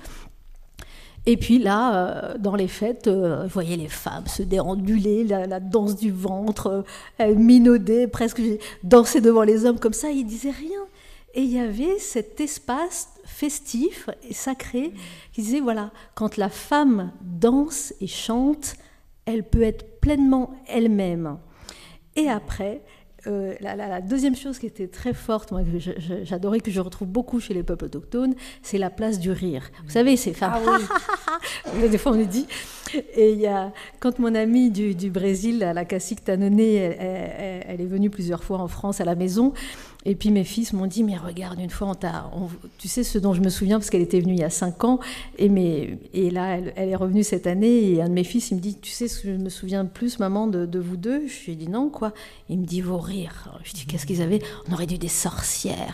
Et puis là, euh, dans les fêtes, euh, je voyais les femmes se déambuler, la, la danse du ventre, euh, minauder, presque danser devant les hommes comme ça, ils disaient rien. Et il y avait cet espace festif et sacré qui disait, voilà, quand la femme danse et chante, elle peut être pleinement elle-même. Et après... Euh, la, la, la deuxième chose qui était très forte, moi, que je, je, j'adorais, que je retrouve beaucoup chez les peuples autochtones, c'est la place du rire. Vous savez, ces femmes, ah oui. Des fois on le dit. Et il y a, quand mon amie du, du Brésil, la cacique Tanoné, elle, elle, elle est venue plusieurs fois en France à la maison. Et puis mes fils m'ont dit, mais regarde, une fois, on t'a, on, tu sais ce dont je me souviens, parce qu'elle était venue il y a cinq ans, et, mes, et là, elle, elle est revenue cette année, et un de mes fils, il me dit, tu sais ce que je me souviens plus, maman, de, de vous deux? Je lui ai dit, non, quoi? Il me dit, vos rires. Alors, je dis, qu'est-ce qu'ils avaient? On aurait dû des sorcières.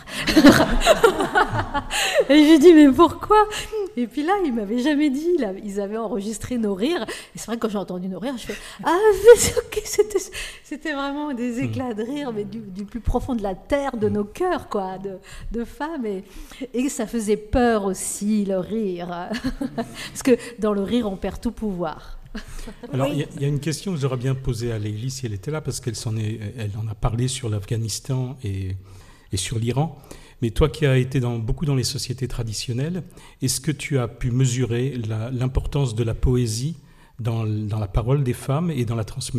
Et je lui ai dit, mais pourquoi? Et puis là, ils ne m'avaient jamais dit, là, ils avaient enregistré nos rires, et c'est vrai que quand j'ai entendu nos rires, je fais, ah, mais ok, c'était, c'était vraiment des éclats de rire, mais du, du plus profond de la terre, de nos cœurs, quoi, de, de femmes, et, et ça faisait peur aussi, le rire, parce que dans le rire, on perd tout pouvoir. Alors, il y, y a une question que j'aurais bien posée à Leïli si elle était là, parce qu'elle s'en est, elle en a parlé sur l'Afghanistan et, et sur l'Iran. Mais toi qui as été dans, beaucoup dans les sociétés traditionnelles, est-ce que tu as pu mesurer la, l'importance de la poésie dans, dans la parole des femmes et dans la transmission ?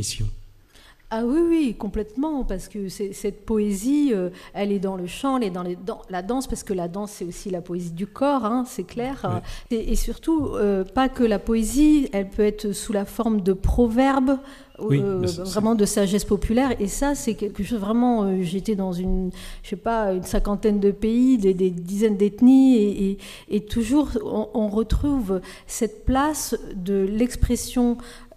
Ah oui, oui, complètement, parce que c'est, cette poésie, euh, elle est dans le chant, elle est dans, les, dans la danse, parce que la danse, c'est aussi la poésie du corps, hein, c'est clair. Oui. Et, et surtout, euh, pas que la poésie, elle peut être sous la forme de proverbes, oui, euh, vraiment de sagesse populaire, et ça, c'est quelque chose vraiment, euh, j'étais dans une, je sais pas, une cinquantaine de pays, des, des dizaines d'ethnies, et, et, et toujours, on, on retrouve cette place de l'expression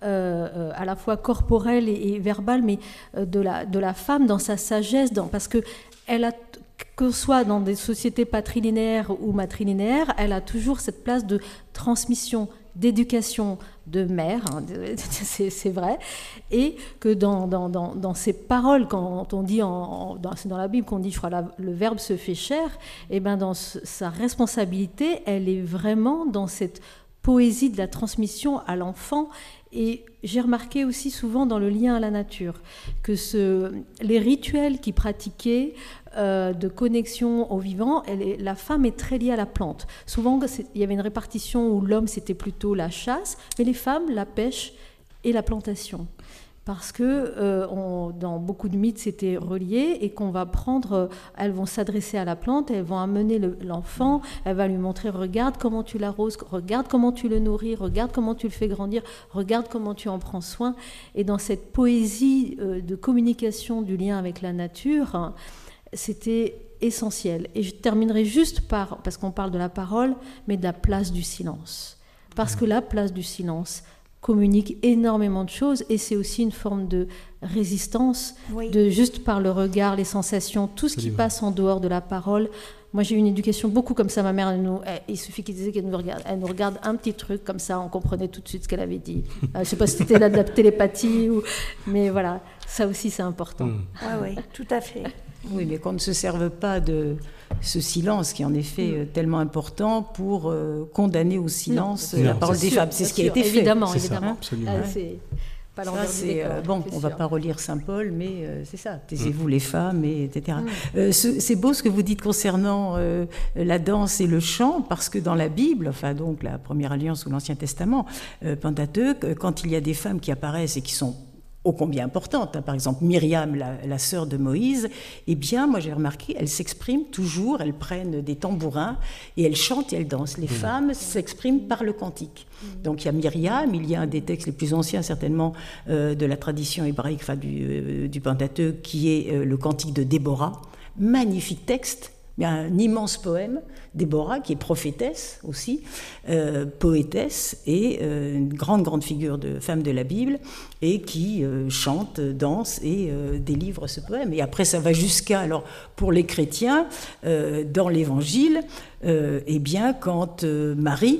Euh, à la fois corporelle et, et verbale, mais euh, de, la, de la femme dans sa sagesse, dans, parce que elle a, que ce soit dans des sociétés patrilinéaires ou matrilinéaires, elle a toujours cette place de transmission, d'éducation de mère, hein, c'est, c'est vrai, et que dans, dans, dans, dans ces paroles, quand on dit, en, en, dans, c'est dans la Bible qu'on dit, je crois, la, le verbe se fait chair, et ben dans ce, sa responsabilité, elle est vraiment dans cette poésie de la transmission à l'enfant. Et j'ai remarqué aussi souvent dans le lien à la nature que ce, les rituels qu'ils pratiquaient euh, de connexion au vivant, elle est, la femme est très liée à la plante. Souvent, il y avait une répartition où l'homme, c'était plutôt la chasse, mais les femmes, la pêche et la plantation. Parce que euh, on, dans beaucoup de mythes, c'était relié et qu'on va prendre, euh, elles vont s'adresser à la plante, elles vont amener le, l'enfant, elles vont lui montrer, regarde comment tu l'arroses, regarde comment tu le nourris, regarde comment tu le fais grandir, regarde comment tu en prends soin. Et dans cette poésie euh, de communication du lien avec la nature, hein, c'était essentiel. Et je terminerai juste par, parce qu'on parle de la parole, mais de la place du silence. Parce que la place du silence communique énormément de choses et c'est aussi une forme de résistance, oui. de juste par le regard, les sensations, tout ce qui passe en dehors de la parole. Moi, j'ai eu une éducation beaucoup comme ça. Ma mère, elle nous, elle, il suffit qu'il disait qu'elle nous regarde, elle nous regarde un petit truc comme ça, on comprenait tout de suite ce qu'elle avait dit. Euh, je ne sais pas si c'était de la télépathie, ou, mais voilà, ça aussi c'est important. Oui, mmh. ouais, tout à fait. Oui, mais qu'on ne se serve pas de ce silence qui est en effet mmh. tellement important pour euh, condamner au silence non, la non, parole des sûr, femmes. C'est ce qui a été fait. Évidemment, c'est évidemment. Ça, hein ah, c'est pas ça, c'est, euh, bon, on ne va pas relire Saint Paul, mais euh, c'est ça. Taisez-vous mmh. les femmes, et, et cetera. Mmh. Euh, ce, c'est beau ce que vous dites concernant euh, la danse et le chant, parce que dans la Bible, enfin donc la Première Alliance ou l'Ancien Testament, euh, Pentateuque, quand il y a des femmes qui apparaissent et qui sont ô combien importante, hein. Par exemple Myriam, la, la sœur de Moïse, eh bien, moi j'ai remarqué, elles s'expriment toujours, elles prennent des tambourins et elles chantent et elles dansent. Les mmh. femmes s'expriment par le cantique. Mmh. Donc il y a Myriam, il y a un des textes les plus anciens certainement euh, de la tradition hébraïque, enfin du, euh, du Pentateuque, qui est euh, le cantique de Déborah. Magnifique texte. Il y a un immense poème, Déborah, qui est prophétesse aussi, euh, poétesse et euh, une grande, grande figure de femme de la Bible, et qui euh, chante, danse et euh, délivre ce poème. Et après, ça va jusqu'à, alors, pour les chrétiens, euh, dans l'Évangile, euh, eh bien, quand euh, Marie,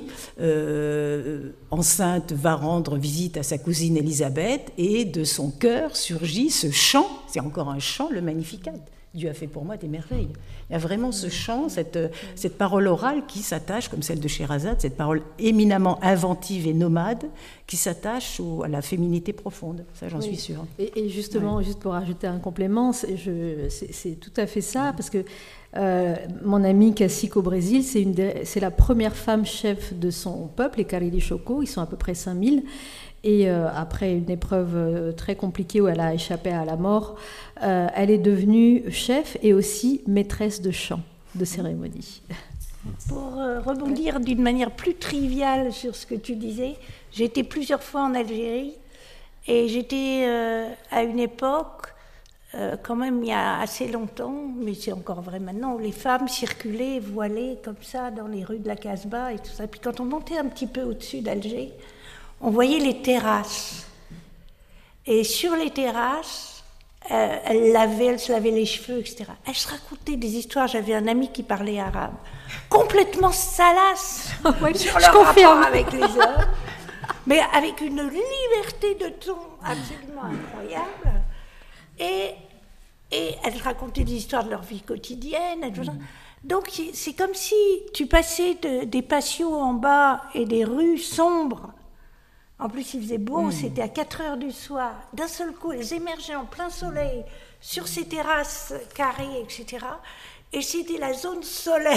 euh, enceinte, va rendre visite à sa cousine Élisabeth, et de son cœur surgit ce chant, c'est encore un chant, le Magnificat. Dieu a fait pour moi des merveilles. Il y a vraiment ce chant, cette, cette parole orale qui s'attache, comme celle de Sherazade, cette parole éminemment inventive et nomade, qui s'attache au, à la féminité profonde. Ça, j'en oui. suis sûre. Et, et justement, ouais. juste pour ajouter un complément, c'est, je, c'est, c'est tout à fait ça, parce que euh, mon amie Cacique au Brésil, c'est, une des, c'est la première femme chef de son peuple, les Cariri Choco, ils sont à peu près cinq mille. Et euh, après une épreuve euh, très compliquée où elle a échappé à la mort, euh, elle est devenue chef et aussi maîtresse de chant, de cérémonie. Pour euh, rebondir d'une manière plus triviale sur ce que tu disais, j'ai été plusieurs fois en Algérie et j'étais euh, à une époque, euh, quand même il y a assez longtemps, mais c'est encore vrai maintenant, où les femmes circulaient voilées comme ça dans les rues de la Casbah et tout ça. Puis quand on montait un petit peu au-dessus d'Alger, on voyait les terrasses. Et sur les terrasses, euh, elle lavait, elle se lavait les cheveux, et cetera. Elle se racontait des histoires. J'avais un ami qui parlait arabe, complètement salace ouais, sur leur rapport avec les hommes, mais avec une liberté de ton absolument incroyable. Et, et elle racontait des histoires de leur vie quotidienne. Mmh. Donc c'est comme si tu passais de, des patios en bas et des rues sombres. En plus, il faisait beau, mmh. c'était à quatre heures du soir. D'un seul coup, elles émergeaient en plein soleil sur ces terrasses carrées, et cetera. Et c'était la zone solaire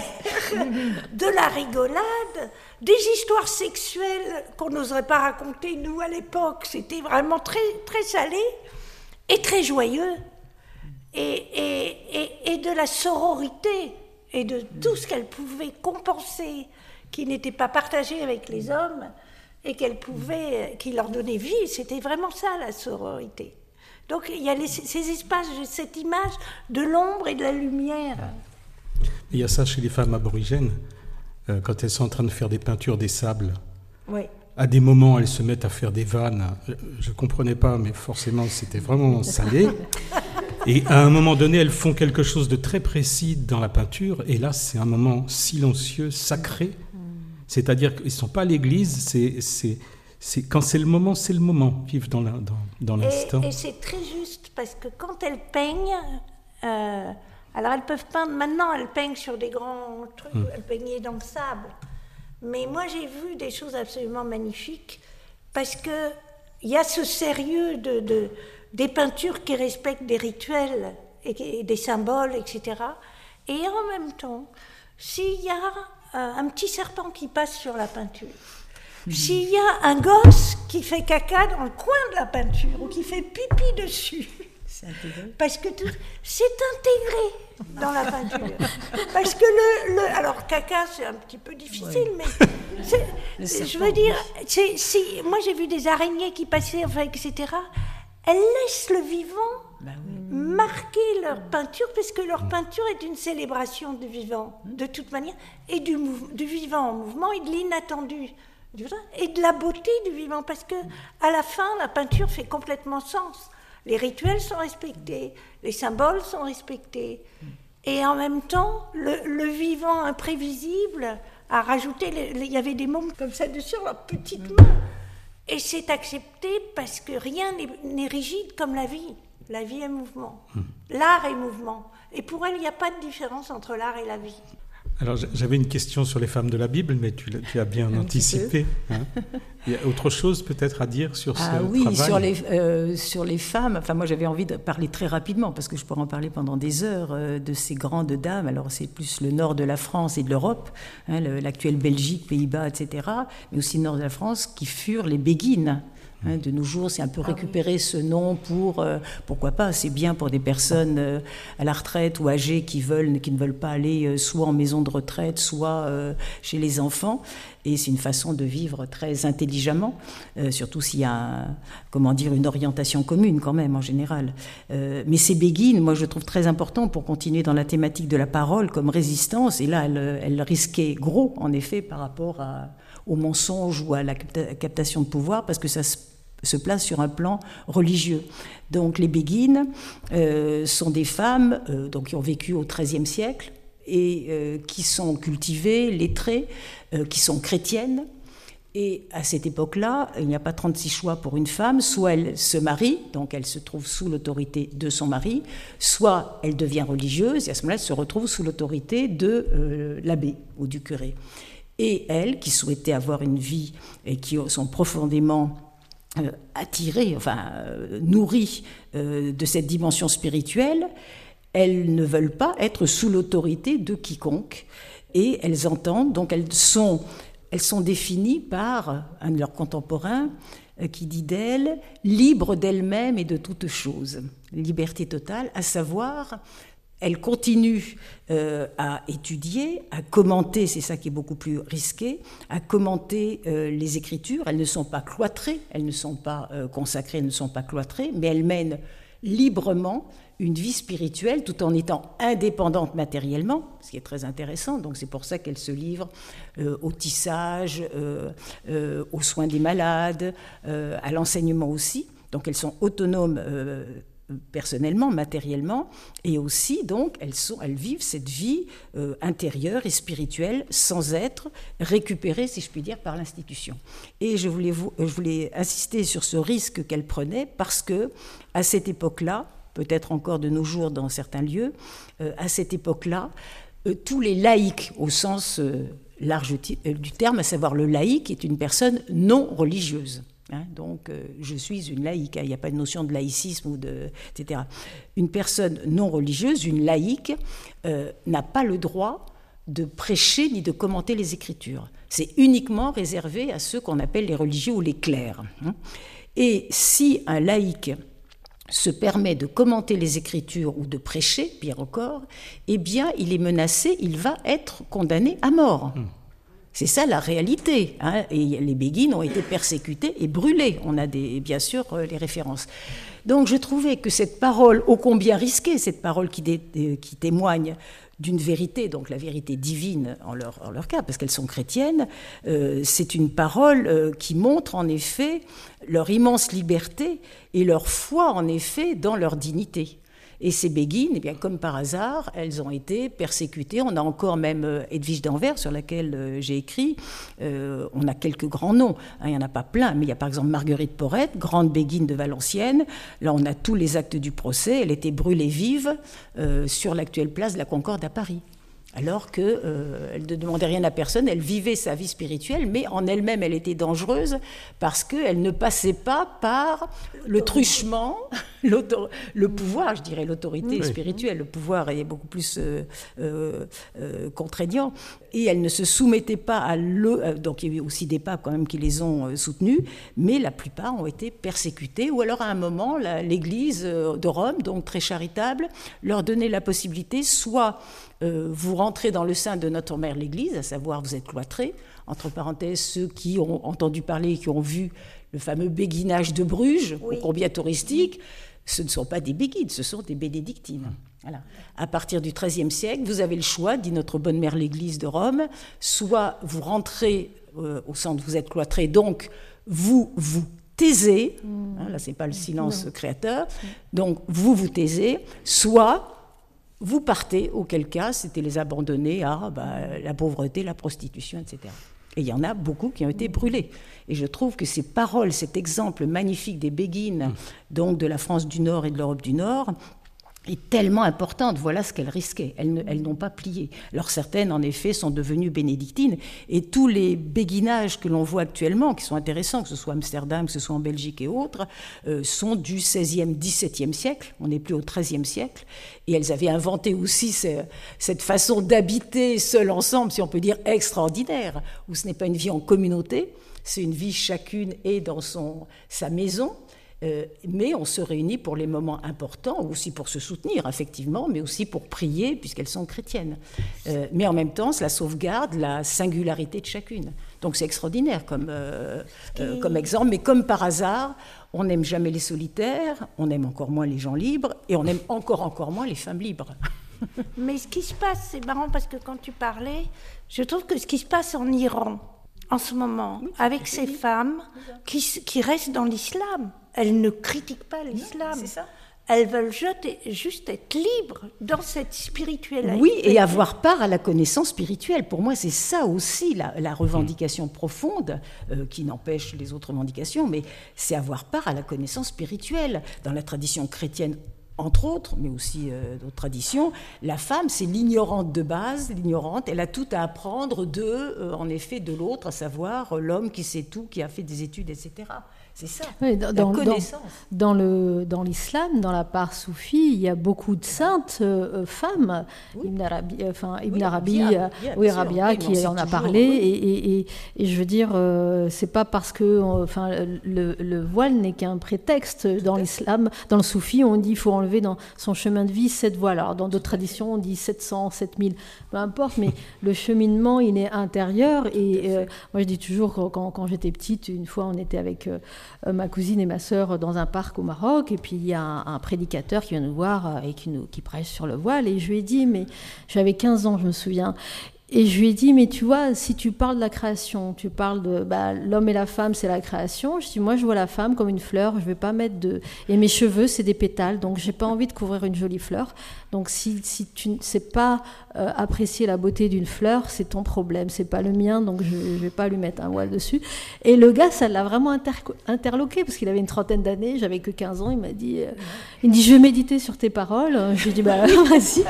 de la rigolade, des histoires sexuelles qu'on n'oserait pas raconter, nous, à l'époque. C'était vraiment très, très salé et très joyeux. Et, et, et, et de la sororité et de tout ce qu'elle pouvait compenser, qui n'était pas partagé avec les hommes, et qu'elle pouvait, qui leur donnait vie. C'était vraiment ça, la sororité. Donc, il y a les, ces espaces, cette image de l'ombre et de la lumière. Il y a ça chez les femmes aborigènes, euh, quand elles sont en train de faire des peintures des sables. Oui. À des moments, elles se mettent à faire des vannes. Je ne comprenais pas, mais forcément, c'était vraiment salé. Et à un moment donné, elles font quelque chose de très précis dans la peinture. Et là, c'est un moment silencieux, sacré. C'est-à-dire qu'ils ne sont pas à l'église, c'est, c'est, c'est, quand c'est le moment, c'est le moment, vivre dans, la, dans, dans l'instant. Et, et c'est très juste, parce que quand elles peignent, euh, alors elles peuvent peindre, maintenant elles peignent sur des grands trucs, mmh. elles peignaient dans le sable. Mais moi j'ai vu des choses absolument magnifiques, parce qu'il y a ce sérieux de, de, des peintures qui respectent des rituels, et, et des symboles, et cetera. Et en même temps, s'il y a un petit serpent qui passe sur la peinture, mmh. s'il y a un gosse qui fait caca dans le coin de la peinture ou qui fait pipi dessus, c'est parce que tout, c'est intégré dans la peinture. Parce que le, le alors caca c'est un petit peu difficile, ouais. mais c'est, serpent, je veux dire, c'est, c'est, moi j'ai vu des araignées qui passaient, enfin, et cetera. Elles laissent le vivant. Bah oui. marquer leur peinture, parce que leur peinture est une célébration du vivant, de toute manière, et du, mou- du vivant en mouvement, et de l'inattendu, et de la beauté du vivant, parce que à la fin, la peinture fait complètement sens. Les rituels sont respectés, les symboles sont respectés, et en même temps, le, le vivant imprévisible a rajouté, il y avait des mots comme ça dessus, leurs petites mains. Et c'est accepté parce que rien n'est, n'est rigide comme la vie. La vie est mouvement. Mmh. L'art est mouvement. Et pour elle, il n'y a pas de différence entre l'art et la vie. Alors, j'avais une question sur les femmes de la Bible, mais tu, tu as bien anticipé. Hein. Il y a autre chose peut-être à dire sur ah, ce oui, travail ? sur les, euh, sur les femmes, enfin moi j'avais envie de parler très rapidement, parce que je pourrais en parler pendant des heures, euh, de ces grandes dames. Alors c'est plus le nord de la France et de l'Europe, hein, le, l'actuelle Belgique, Pays-Bas, et cetera, mais aussi le nord de la France, qui furent les béguines. Hein, de nos jours, c'est un peu récupérer ah oui. ce nom pour, euh, pourquoi pas, c'est bien pour des personnes euh, à la retraite ou âgées qui, veulent, qui ne veulent pas aller euh, soit en maison de retraite, soit euh, chez les enfants. Et c'est une façon de vivre très intelligemment, euh, surtout s'il y a un, comment dire, une orientation commune quand même en général. Euh, mais ces béguines, moi je trouve très important pour continuer dans la thématique de la parole comme résistance. Et là, elle, elle risquait gros, en effet, par rapport à, au mensonge ou à la capta- captation de pouvoir, parce que ça se se place sur un plan religieux. Donc les béguines euh, sont des femmes euh, donc, qui ont vécu au treizième siècle et euh, qui sont cultivées, lettrées, euh, qui sont chrétiennes. Et à cette époque-là, il n'y a pas trente-six choix pour une femme. Soit elle se marie, donc elle se trouve sous l'autorité de son mari, soit elle devient religieuse et à ce moment-là, elle se retrouve sous l'autorité de euh, l'abbé ou du curé. Et elles, qui souhaitaient avoir une vie et qui sont profondément Euh, attirées, enfin euh, nourries euh, de cette dimension spirituelle, elles ne veulent pas être sous l'autorité de quiconque et elles entendent, donc elles sont, elles sont définies par un de leurs contemporains euh, qui dit d'elles « libre d'elles-mêmes et de toutes choses ». Liberté totale, à savoir... Elle continue euh, à étudier, à commenter, c'est ça qui est beaucoup plus risqué, à commenter euh, les Écritures. Elles ne sont pas cloîtrées, elles ne sont pas euh, consacrées, elles ne sont pas cloîtrées, mais elles mènent librement une vie spirituelle tout en étant indépendantes matériellement, ce qui est très intéressant. Donc c'est pour ça qu'elles se livrent euh, au tissage, euh, euh, aux soins des malades, euh, à l'enseignement aussi. Donc elles sont autonomes euh, personnellement, matériellement, et aussi, donc, elles, sont, elles vivent cette vie euh, intérieure et spirituelle sans être récupérée, si je puis dire, par l'institution. Et je voulais, vous, je voulais insister sur ce risque qu'elles prenaient parce que, à cette époque-là, peut-être encore de nos jours dans certains lieux, euh, à cette époque-là, euh, tous les laïcs, au sens euh, large du terme, à savoir le laïc est une personne non religieuse. Hein, donc, euh, je suis une laïque, hein, il n'y a pas de notion de laïcisme, ou de, et cetera. Une personne non religieuse, une laïque, euh, n'a pas le droit de prêcher ni de commenter les Écritures. C'est uniquement réservé à ceux qu'on appelle les religieux ou les clercs. Hein. Et si un laïc se permet de commenter les Écritures ou de prêcher, pire encore, eh bien, il est menacé, il va être condamné à mort. Mmh. C'est ça la réalité. Hein. Et les béguines ont été persécutées et brûlées. On a des, bien sûr les références. Donc je trouvais que cette parole, ô combien risquée, cette parole qui, dé, qui témoigne d'une vérité, donc la vérité divine en leur, en leur cas, parce qu'elles sont chrétiennes, euh, c'est une parole euh, qui montre en effet leur immense liberté et leur foi en effet dans leur dignité. Et ces béguines, eh bien, comme par hasard, elles ont été persécutées. On a encore même euh, Edwige d'Anvers, sur laquelle euh, j'ai écrit. Euh, on a quelques grands noms. Hein, il n'y en a pas plein, mais il y a par exemple Marguerite Porrette, grande béguine de Valenciennes. Là, on a tous les actes du procès. Elle était brûlée vive euh, sur l'actuelle place de la Concorde à Paris. Alors qu'elle euh, ne demandait rien à personne, elle vivait sa vie spirituelle, mais en elle-même, elle était dangereuse parce qu'elle ne passait pas par le truchement, le pouvoir, je dirais, l'autorité oui. spirituelle. Le pouvoir est beaucoup plus euh, euh, euh, contraignant. Et elle ne se soumettait pas à l'eux. Donc il y a eu aussi des papes quand même qui les ont euh, soutenus, mais la plupart ont été persécutés. Ou alors à un moment, la, l'Église de Rome, donc très charitable, leur donnait la possibilité soit Euh, vous rentrez dans le sein de notre mère l'Église, à savoir vous êtes cloîtrés, entre parenthèses ceux qui ont entendu parler et qui ont vu le fameux béguinage de Bruges, oui. Combien touristique, ce ne sont pas des béguines, ce sont des bénédictines. Voilà. À partir du treizième siècle, vous avez le choix, dit notre bonne mère l'Église de Rome, soit vous rentrez euh, au centre, vous êtes cloîtré, donc vous vous taisez, mmh. hein, là c'est pas le silence mmh. créateur, donc vous vous taisez, soit vous partez, auquel cas c'était les abandonner à bah, la pauvreté, la prostitution, et cetera. Et il y en a beaucoup qui ont été brûlés. Et je trouve que ces paroles, cet exemple magnifique des béguines, mmh. donc de la France du Nord et de l'Europe du Nord, est tellement importante. Voilà ce qu'elles risquaient. Elles, ne, elles n'ont pas plié. Alors certaines, en effet, sont devenues bénédictines. Et tous les béguinages que l'on voit actuellement, qui sont intéressants, que ce soit Amsterdam, que ce soit en Belgique et autres, euh, sont du seizième, dix-septième siècle. On n'est plus au treizième siècle. Et elles avaient inventé aussi ce, cette façon d'habiter seul ensemble, si on peut dire extraordinaire, où ce n'est pas une vie en communauté, c'est une vie chacune est dans son, sa maison. Euh, mais on se réunit pour les moments importants, aussi pour se soutenir, effectivement, mais aussi pour prier, puisqu'elles sont chrétiennes. Euh, mais en même temps, cela sauvegarde la singularité de chacune. Donc c'est extraordinaire comme, euh, euh, comme exemple, mais comme par hasard, on n'aime jamais les solitaires, on aime encore moins les gens libres, et on aime encore, encore moins les femmes libres. Mais ce qui se passe, c'est marrant, parce que quand tu parlais, je trouve que ce qui se passe en Iran, en ce moment, oui, avec ces femmes qui, qui restent dans l'islam, elles ne critiquent pas l'islam. C'est ça. Elles veulent juste être libres dans cette spiritualité. Oui, et avoir part à la connaissance spirituelle. Pour moi, c'est ça aussi la, la revendication profonde, euh, qui n'empêche les autres revendications, mais c'est avoir part à la connaissance spirituelle. Dans la tradition chrétienne, entre autres, mais aussi euh, d'autres traditions, la femme, c'est l'ignorante de base, l'ignorante, elle a tout à apprendre de, euh, en effet, de l'autre, à savoir euh, l'homme qui sait tout, qui a fait des études, et cetera. C'est ça, oui, dans, la connaissance. Dans, dans, le, dans l'islam, dans la part soufie, il y a beaucoup de saintes euh, femmes. Oui. Ibn Arabi, enfin, Ibn oui, Arabi, Rabia, euh, oui, Rabia, oui, qui en a parlé. Oui. Et, et, et je veux dire, euh, c'est pas parce que enfin, le, le voile n'est qu'un prétexte. Dans l'islam, dans le soufi, on dit qu'il faut enlever dans son chemin de vie sept voiles. Alors, dans d'autres traditions, on dit sept cents, sept mille, peu importe, mais le cheminement, il est intérieur. Et euh, moi, je dis toujours, quand, quand j'étais petite, une fois, on était avec... Euh, ma cousine et ma sœur dans un parc au Maroc, et puis il y a un, un prédicateur qui vient nous voir et qui, nous, qui prêche sur le voile, et je lui ai dit, mais j'avais quinze ans, je me souviens, et je lui ai dit, mais tu vois, si tu parles de la création, tu parles de bah, l'homme et la femme, c'est la création, je dis, moi je vois la femme comme une fleur, je ne vais pas mettre de... Et mes cheveux, c'est des pétales, donc je n'ai pas envie de couvrir une jolie fleur. Donc si, si tu ne sais pas euh, apprécier la beauté d'une fleur, c'est ton problème, c'est pas le mien, donc je ne vais pas lui mettre un voile dessus. Et le gars, ça l'a vraiment inter- interloqué, parce qu'il avait une trentaine d'années, j'avais que quinze ans, il m'a dit, euh, il me dit, je vais méditer sur tes paroles. Je lui ai dit, bah vas-y.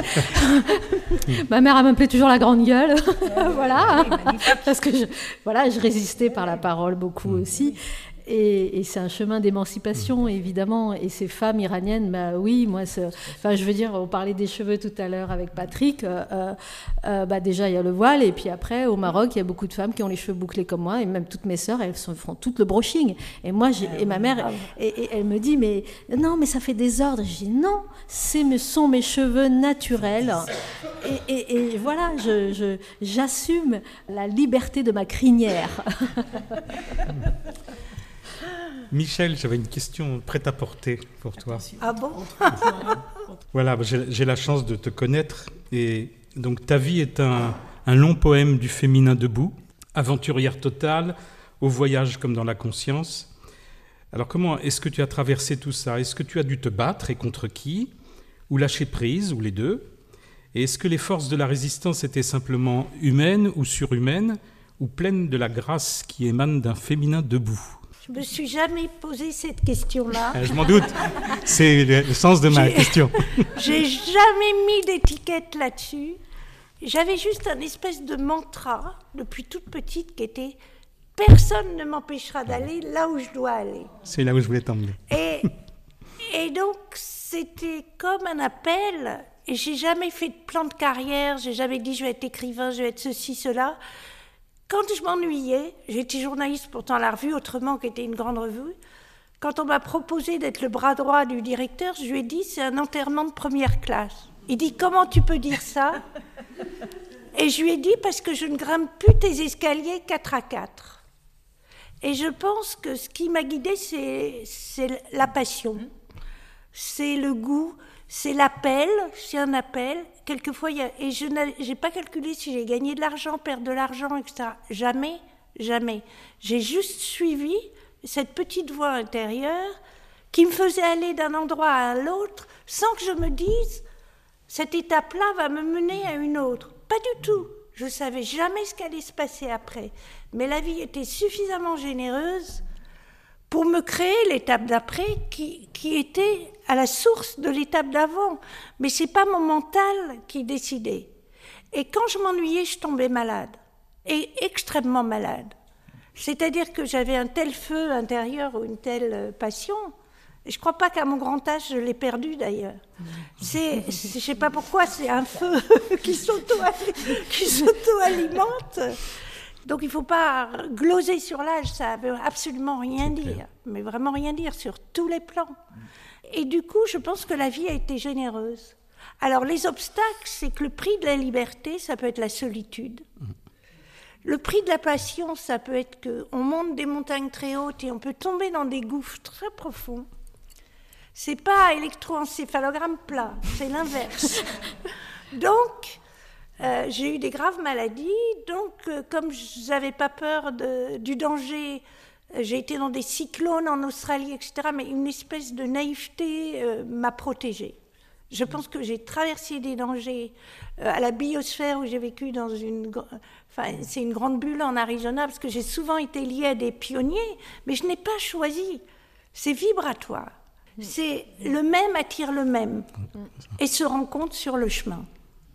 Ma mère, elle m'appelait toujours la grande gueule. Voilà, parce que je, voilà, je résistais par la parole beaucoup aussi. Et, et c'est un chemin d'émancipation, évidemment. Et ces femmes iraniennes, bah oui, moi, enfin, je veux dire, on parlait des cheveux tout à l'heure avec Patrick. Euh, euh, bah déjà, il y a le voile, et puis après, au Maroc, il y a beaucoup de femmes qui ont les cheveux bouclés comme moi, et même toutes mes sœurs, elles font tout le brushing. Et moi, j'ai, et ma mère, et, et elle me dit, mais non, mais ça fait désordre. Je dis non, ce sont mes cheveux naturels. Et, et, et voilà, je, je, j'assume la liberté de ma crinière. Michel, j'avais une question prête à porter pour toi. Ah bon? Voilà, j'ai, j'ai la chance de te connaître. Et donc, ta vie est un, un long poème du féminin debout, aventurière totale, au voyage comme dans la conscience. Alors, comment est-ce que tu as traversé tout ça? Est-ce que tu as dû te battre, et contre qui? Ou lâcher prise, ou les deux? Et est-ce que les forces de la résistance étaient simplement humaines ou surhumaines, ou pleines de la grâce qui émane d'un féminin debout? Je ne me suis jamais posé cette question-là. Je m'en doute, c'est le sens de ma j'ai, question. J'ai jamais mis d'étiquette là-dessus. J'avais juste un espèce de mantra, depuis toute petite, qui était « Personne ne m'empêchera d'aller là où je dois aller ». C'est là où je voulais t'emmener. Et, et donc, c'était comme un appel. Et j'ai jamais fait de plan de carrière, j'ai jamais dit « je vais être écrivain, je vais être ceci, cela ». Quand je m'ennuyais, j'étais journaliste pourtant à la revue, autrement qui était une grande revue, quand on m'a proposé d'être le bras droit du directeur, je lui ai dit c'est un enterrement de première classe. Il dit comment tu peux dire ça? Et je lui ai dit parce que je ne grimpe plus tes escaliers quatre à quatre. Et je pense que ce qui m'a guidée, c'est, c'est la passion. c'est le goût, c'est l'appel, c'est un appel. Quelquefois, il y a, et je n'ai pas calculé si j'ai gagné de l'argent, perdre de l'argent, et cetera. Jamais, jamais. J'ai juste suivi cette petite voix intérieure qui me faisait aller d'un endroit à l'autre sans que je me dise « cette étape-là va me mener à une autre ». Pas du tout. Je ne savais jamais ce qu'allait se passer après. Mais la vie était suffisamment généreuse pour me créer l'étape d'après qui, qui était à la source de l'étape d'avant. Mais ce n'est pas mon mental qui décidait. Et quand je m'ennuyais, je tombais malade. Et extrêmement malade. C'est-à-dire que j'avais un tel feu intérieur ou une telle passion. Et je ne crois pas qu'à mon grand âge, je l'ai perdu d'ailleurs. C'est, c'est, je ne sais pas pourquoi, c'est un feu qui, s'auto, qui s'auto-alimente. Donc il ne faut pas gloser sur l'âge, ça ne veut absolument rien dire. Mais vraiment rien dire sur tous les plans. Et du coup, je pense que la vie a été généreuse. Alors les obstacles, c'est que le prix de la liberté, ça peut être la solitude. Le prix de la passion, ça peut être qu'on monte des montagnes très hautes et on peut tomber dans des gouffres très profonds. C'est pas électroencéphalogramme plat, c'est l'inverse. Donc, euh, j'ai eu des graves maladies. Donc, euh, comme je n'avais pas peur de, du danger, euh, j'ai été dans des cyclones en Australie, et cetera. Mais une espèce de naïveté euh, m'a protégée. Je pense que j'ai traversé des dangers euh, à la biosphère où j'ai vécu dans une... Enfin, c'est une grande bulle en Arizona, parce que j'ai souvent été liée à des pionniers, mais je n'ai pas choisi. C'est vibratoire. C'est le même attire le même et se rencontre sur le chemin.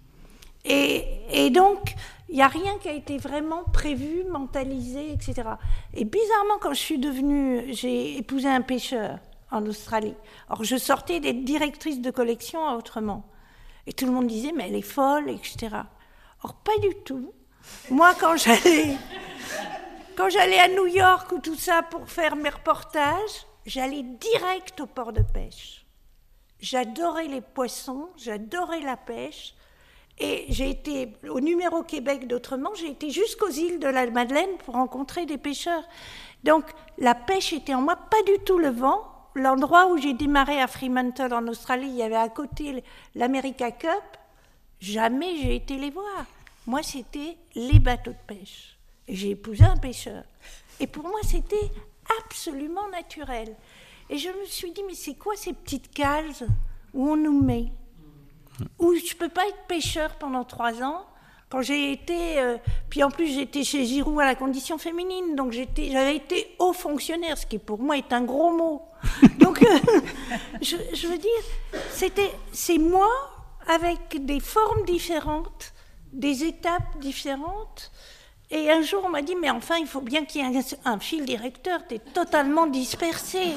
Et, et donc, il n'y a rien qui a été vraiment prévu, mentalisé, et cetera. Et bizarrement, quand je suis devenue... J'ai épousé un pêcheur en Australie. Alors, je sortais d'être directrice de collection à Autrement. Et tout le monde disait, mais elle est folle, et cetera. Or, pas du tout. Moi, quand j'allais, quand j'allais à New York ou tout ça pour faire mes reportages, j'allais direct au port de pêche. J'adorais les poissons, j'adorais la pêche. Et j'ai été au numéro Québec d'Autrement, j'ai été jusqu'aux îles de la Madeleine pour rencontrer des pêcheurs. Donc la pêche était en moi, pas du tout le vent. L'endroit où j'ai démarré à Fremantle en Australie, il y avait à côté l'America Cup. Jamais j'ai été les voir. Moi, c'était les bateaux de pêche. Et j'ai épousé un pêcheur. Et pour moi, c'était absolument naturel. Et je me suis dit, mais c'est quoi ces petites cases où on nous met ? Où je ne peux pas être pêcheur pendant trois ans. Quand j'ai été... Euh, puis en plus, j'étais chez Giroud à la condition féminine, donc j'étais, j'avais été haut fonctionnaire, ce qui pour moi est un gros mot. Donc, euh, je, je veux dire, c'était, c'est moi avec des formes différentes, des étapes différentes. Et un jour, on m'a dit, mais enfin, il faut bien qu'il y ait un, un fil directeur, tu es totalement dispersé.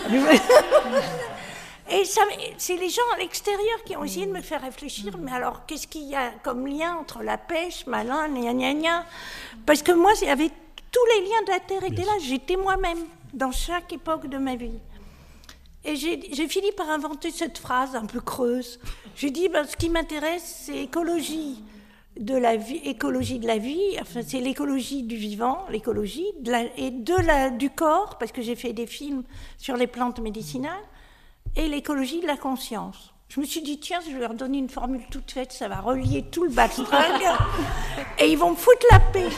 Et ça, c'est les gens à l'extérieur qui ont essayé de me faire réfléchir, mais alors, qu'est-ce qu'il y a comme lien entre la pêche, malin, gna gna gna ? Parce que moi, il y avait tous les liens de la Terre étaient là, j'étais moi-même, dans chaque époque de ma vie. Et j'ai, j'ai fini par inventer cette phrase un peu creuse. J'ai dit, ben, ce qui m'intéresse, c'est écologie. De la vie, écologie de la vie, enfin c'est l'écologie du vivant, l'écologie de la, et de la, du corps, parce que j'ai fait des films sur les plantes médicinales, et l'écologie de la conscience. Je me suis dit, tiens, je vais leur donner une formule toute faite, ça va relier tout le backstring, et ils vont me foutre la paix.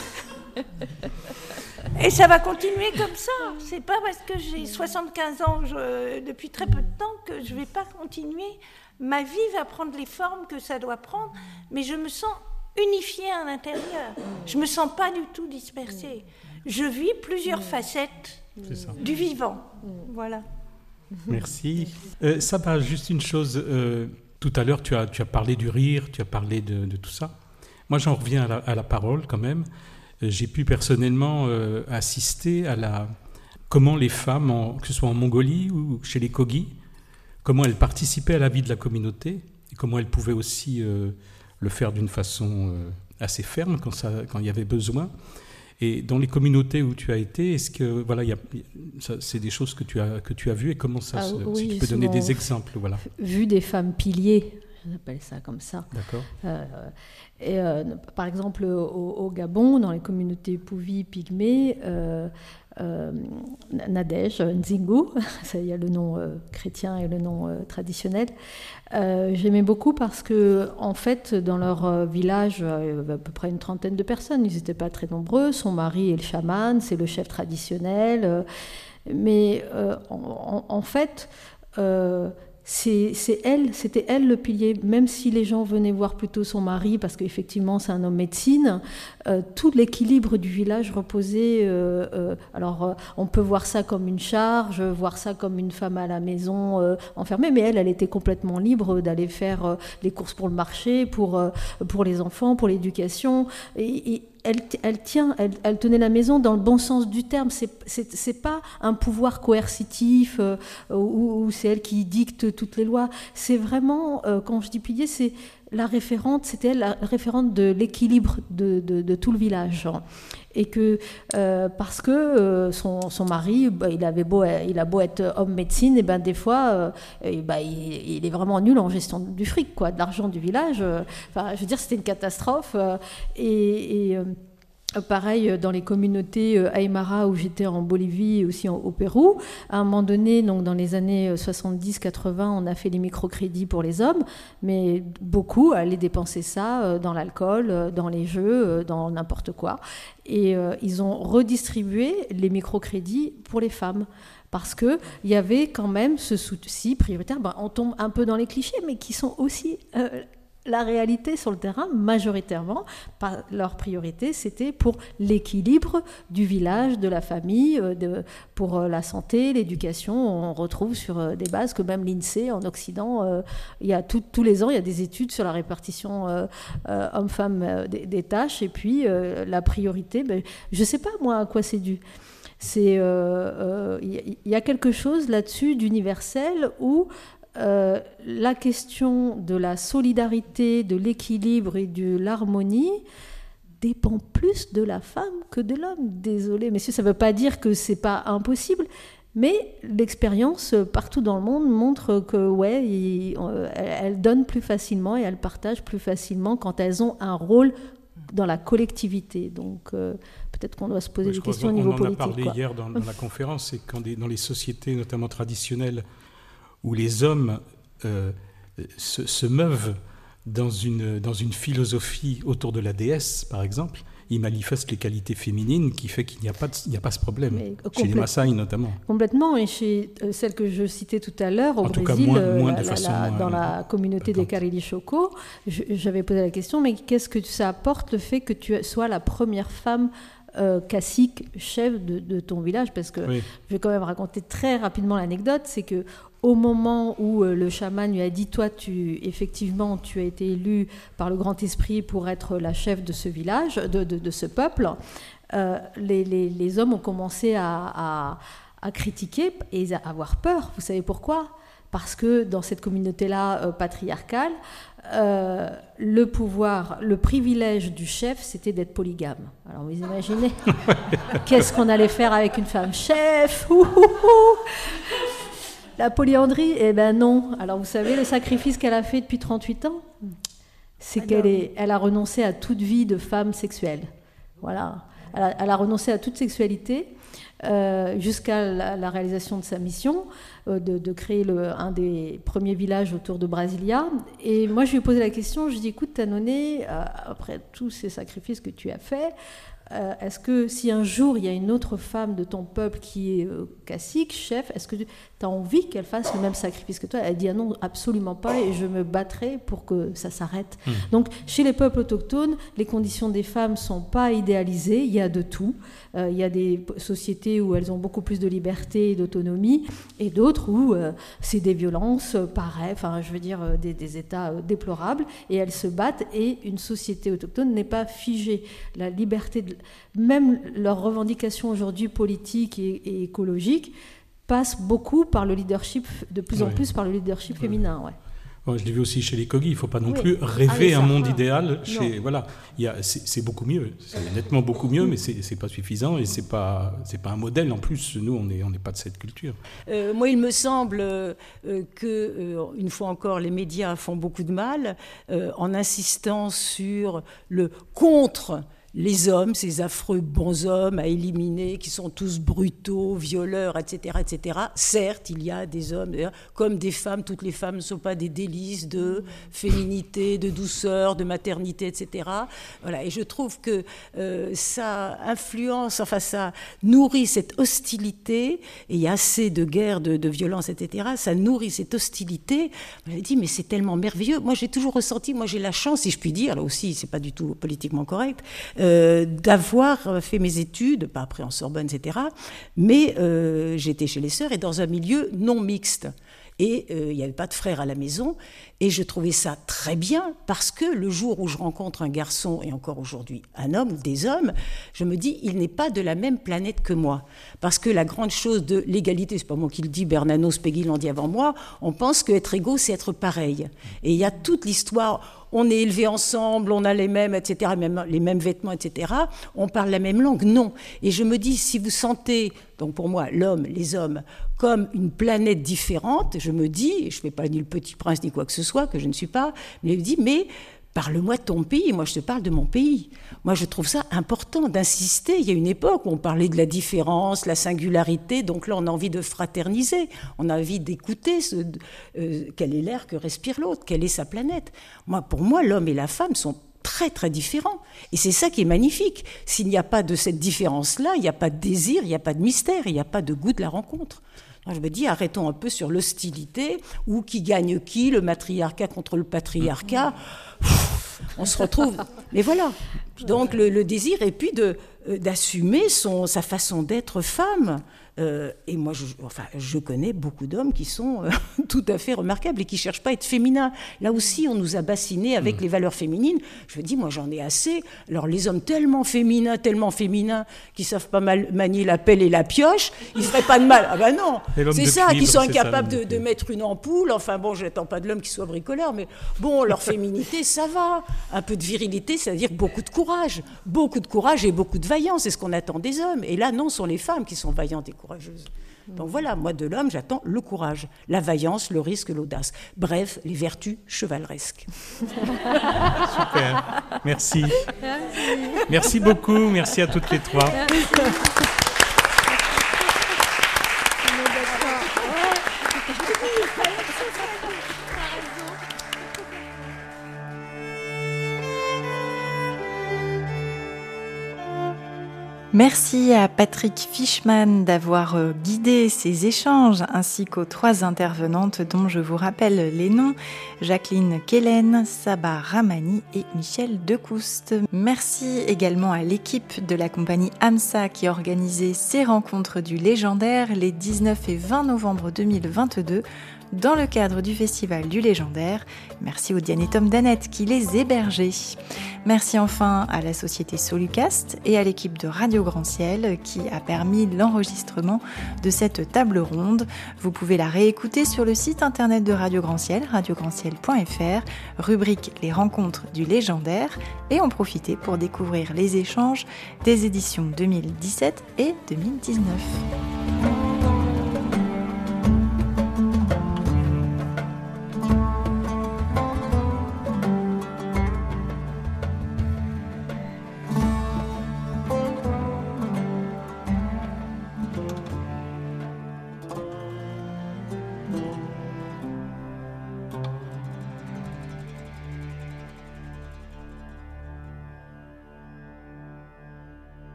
Et ça va continuer comme ça. C'est pas parce que j'ai soixante-quinze ans, je, depuis très peu de temps, que je vais pas continuer. Ma vie va prendre les formes que ça doit prendre, mais je me sens unifiée à l'intérieur. Je ne me sens pas du tout dispersée. Je vis plusieurs facettes du vivant. Voilà. Merci. Euh, ça va, juste une chose. Euh, tout à l'heure, tu as, tu as parlé du rire, tu as parlé de, de tout ça. Moi, j'en reviens à la, à la parole quand même. Euh, j'ai pu personnellement euh, assister à la... comment les femmes, en, que ce soit en Mongolie ou chez les Kogis, comment elles participaient à la vie de la communauté et comment elles pouvaient aussi... Euh, le faire d'une façon euh, assez ferme quand, ça, quand il y avait besoin. Et dans les communautés où tu as été, est-ce que voilà, y a, ça, c'est des choses que tu as que tu as vues et comment ça ah, se, oui, si tu peux donner des exemples, voilà. Vu des femmes piliers, on appelle ça comme ça. D'accord. Euh, et euh, par exemple au, au Gabon, dans les communautés Pouvi, Pygmées, euh, euh, Nadège, Nzingu, il y a le nom euh, chrétien et le nom euh, traditionnel. Euh, j'aimais beaucoup parce que, en fait, dans leur euh, village, euh, il y avait à peu près une trentaine de personnes. Ils n'étaient pas très nombreux. Son mari est le chaman, c'est le chef traditionnel. Euh, mais euh, en, en, en fait, euh, c'est, c'est elle, c'était elle le pilier. Même si les gens venaient voir plutôt son mari, parce qu'effectivement c'est un homme médecine, euh, tout l'équilibre du village reposait. Euh, euh, alors euh, on peut voir ça comme une charge, voir ça comme une femme à la maison euh, enfermée, mais elle, elle était complètement libre d'aller faire euh, les courses pour le marché, pour euh, pour les enfants, pour l'éducation. Et, et Elle, elle tient, elle, elle tenait la maison dans le bon sens du terme. C'est, c'est, c'est pas un pouvoir coercitif euh, où, où c'est elle qui dicte toutes les lois. C'est vraiment, euh, quand je dis pilier, c'est la référente, c'était elle la référente de l'équilibre de, de, de tout le village. Et que euh, parce que euh, son, son mari, bah, il avait beau, il a beau être homme médecine, et ben des fois, euh, et ben, il, il est vraiment nul en gestion du fric, quoi, de l'argent du village. Enfin, je veux dire, c'était une catastrophe. Euh, et, et euh, pareil dans les communautés Aymara où j'étais en Bolivie et aussi en, au Pérou. À un moment donné, donc dans les années soixante-dix quatre-vingts, on a fait les microcrédits pour les hommes, mais beaucoup allaient dépenser ça dans l'alcool, dans les jeux, dans n'importe quoi. Et euh, ils ont redistribué les microcrédits pour les femmes. Parce qu'il y avait quand même ce souci prioritaire, ben, on tombe un peu dans les clichés, mais qui sont aussi... Euh, la réalité sur le terrain, majoritairement, leur priorité, c'était pour l'équilibre du village, de la famille, de, pour la santé, l'éducation. On retrouve sur des bases que même l'INSEE, en Occident, euh, il y a tout, tous les ans, il y a des études sur la répartition euh, euh, homme-femme euh, des, des tâches. Et puis, euh, la priorité, ben, je ne sais pas, moi, à quoi c'est dû. C'est, euh, euh, y a quelque chose là-dessus d'universel où Euh, la question de la solidarité, de l'équilibre et de l'harmonie dépend plus de la femme que de l'homme. Désolée, messieurs, ça ne veut pas dire que ce n'est pas impossible, mais l'expérience partout dans le monde montre que ouais, il, euh, elles donnent plus facilement et elles partagent plus facilement quand elles ont un rôle dans la collectivité. Donc euh, peut-être qu'on doit se poser ouais, des questions au niveau politique. On en a parlé quoi. hier dans, dans la conférence, c'est quand des, dans les sociétés notamment traditionnelles où les hommes euh, se, se meuvent dans une, dans une philosophie autour de la déesse, par exemple, ils manifestent les qualités féminines qui fait qu'il n'y a pas, de, il n'y a pas ce problème, mais chez les Maasai notamment. Complètement, et chez euh, celle que je citais tout à l'heure, au en Brésil, tout cas, moins, moins la, de la, façon la, dans euh, la communauté des Cariri Choco, j'avais posé la question, mais qu'est-ce que ça apporte le fait que tu sois la première femme Euh, cacique, chef de, de ton village, parce que oui. Je vais quand même raconter très rapidement l'anecdote, c'est que au moment où euh, le chaman lui a dit toi tu effectivement tu as été élu par le grand esprit pour être la chef de ce village, de, de, de ce peuple, euh, les, les, les hommes ont commencé à, à, à critiquer et à avoir peur. Vous savez pourquoi ? Parce que dans cette communauté-là euh, patriarcale, euh, le pouvoir, le privilège du chef, c'était d'être polygame. Alors vous imaginez qu'est-ce qu'on allait faire avec une femme chef? Ouh, ouh, ouh. La polyandrie, eh ben non. Alors vous savez le sacrifice qu'elle a fait depuis trente-huit ans, c'est Alors... qu'elle est, elle a renoncé à toute vie de femme sexuelle. Voilà, elle a, elle a renoncé à toute sexualité. Euh, jusqu'à la, la réalisation de sa mission, euh, de, de créer le, un des premiers villages autour de Brasilia. Et moi, je lui ai posé la question, je lui ai dit, écoute, Tanoné, euh, après tous ces sacrifices que tu as faits, euh, est-ce que si un jour il y a une autre femme de ton peuple qui est euh, cacique, chef, est-ce que tu as envie qu'elle fasse le même sacrifice que toi? Elle dit ah non, absolument pas, et je me battrai pour que ça s'arrête. Mmh. Donc chez les peuples autochtones, les conditions des femmes ne sont pas idéalisées, il y a de tout. Euh, il y a des sociétés où elles ont beaucoup plus de liberté et d'autonomie, et d'autres où euh, c'est des violences, euh, pareil, enfin je veux dire euh, des, des états euh, déplorables, et elles se battent, et une société autochtone n'est pas figée. La liberté de même leurs revendications aujourd'hui politiques et, et écologiques passent beaucoup par le leadership, de plus en oui. plus par le leadership oui. féminin. Ouais. Bon, je l'ai vu aussi chez les Kogi, il ne faut pas non oui. plus rêver ah, un monde idéal. Chez, voilà, il y a, c'est, c'est beaucoup mieux, c'est nettement beaucoup mieux, mais ce n'est pas suffisant et ce n'est pas, c'est pas un modèle. En plus, nous, on n'est on n'est pas de cette culture. Euh, moi, il me semble euh, que, euh, une fois encore, les médias font beaucoup de mal euh, en insistant sur le contre les hommes, ces affreux bons hommes à éliminer, qui sont tous brutaux, violeurs, et cetera, et cetera. Certes, il y a des hommes, comme des femmes, toutes les femmes ne sont pas des délices de féminité, de douceur, de maternité, et cetera. Voilà. Et je trouve que euh, ça influence, enfin ça nourrit cette hostilité, et il y a assez de guerres, de, de violences, et cetera. Ça nourrit cette hostilité. On m'avait dit, mais c'est tellement merveilleux. Moi, j'ai toujours ressenti, moi j'ai la chance, si je puis dire, là aussi, c'est pas du tout politiquement correct, Euh, d'avoir fait mes études, pas après en Sorbonne, et cetera, mais euh, j'étais chez les sœurs et dans un milieu non mixte. Et euh, il n'y avait pas de frères à la maison. Et je trouvais ça très bien parce que le jour où je rencontre un garçon, et encore aujourd'hui un homme ou des hommes, je me dis, il n'est pas de la même planète que moi. Parce que la grande chose de l'égalité, c'est pas moi qui le dis, Bernanos, Peggy l'ont dit avant moi, on pense qu'être égaux, c'est être pareil. Et il y a toute l'histoire... On est élevés ensemble, on a les mêmes, et cetera, même, les mêmes vêtements, et cetera. On parle la même langue, non. Et je me dis, si vous sentez, donc pour moi, l'homme, les hommes, comme une planète différente, je me dis, et je ne fais pas ni le Petit Prince ni quoi que ce soit, que je ne suis pas, mais je me dis, mais parle-moi de ton pays, moi je te parle de mon pays. Moi je trouve ça important d'insister. Il y a une époque où on parlait de la différence, la singularité, donc là on a envie de fraterniser, on a envie d'écouter ce, euh, quel est l'air que respire l'autre, quelle est sa planète. Moi, pour moi, l'homme et la femme sont très très différents. Et c'est ça qui est magnifique. S'il n'y a pas de cette différence-là, il n'y a pas de désir, il n'y a pas de mystère, il n'y a pas de goût de la rencontre. Je me dis, arrêtons un peu sur l'hostilité, ou qui gagne qui, le matriarcat contre le patriarcat. On se retrouve. Mais voilà. Donc le, le désir, et puis de, euh, d'assumer son, sa façon d'être femme. Euh, et moi, je, enfin, je connais beaucoup d'hommes qui sont euh, tout à fait remarquables et qui ne cherchent pas à être féminins. Là aussi, on nous a bassinés avec mmh. les valeurs féminines. Je me dis, moi, j'en ai assez. Alors, les hommes tellement féminins, tellement féminins, qui ne savent pas mal manier la pelle et la pioche, ils ne feraient pas de mal. Ah ben non, c'est ça, cuivre, qui sont incapables ça, de, de mettre une ampoule. Enfin, bon, je n'attends pas de l'homme qui soit bricoleur, mais bon, leur féminité, ça va. Un peu de virilité, c'est-à-dire beaucoup de courage. Beaucoup de courage et beaucoup de vaillance, c'est ce qu'on attend des hommes. Et là, non, ce sont les femmes qui sont vaillantes et courageuses. Donc voilà, moi de l'homme, j'attends le courage, la vaillance, le risque, l'audace. Bref, les vertus chevaleresques. Super, merci. Merci. Merci beaucoup, merci à toutes les trois. Merci à Patrick Fischmann d'avoir guidé ces échanges, ainsi qu'aux trois intervenantes dont je vous rappelle les noms, Jacqueline Kellen, Saba Ramani et Michel Decoust. Merci également à l'équipe de la compagnie AMSA qui a organisé ces rencontres du légendaire les dix-neuf et vingt novembre deux mille vingt-deux dans le cadre du Festival du Légendaire. Merci aux Diane et Tom Danette qui les hébergeaient. Merci enfin à la société Solucast et à l'équipe de Radio Grand Ciel qui a permis l'enregistrement de cette table ronde. Vous pouvez la réécouter sur le site internet de Radio Grand Ciel, radio grand ciel point f r, rubrique Les rencontres du Légendaire, et en profiter pour découvrir les échanges des éditions deux mille dix-sept et deux mille dix-neuf.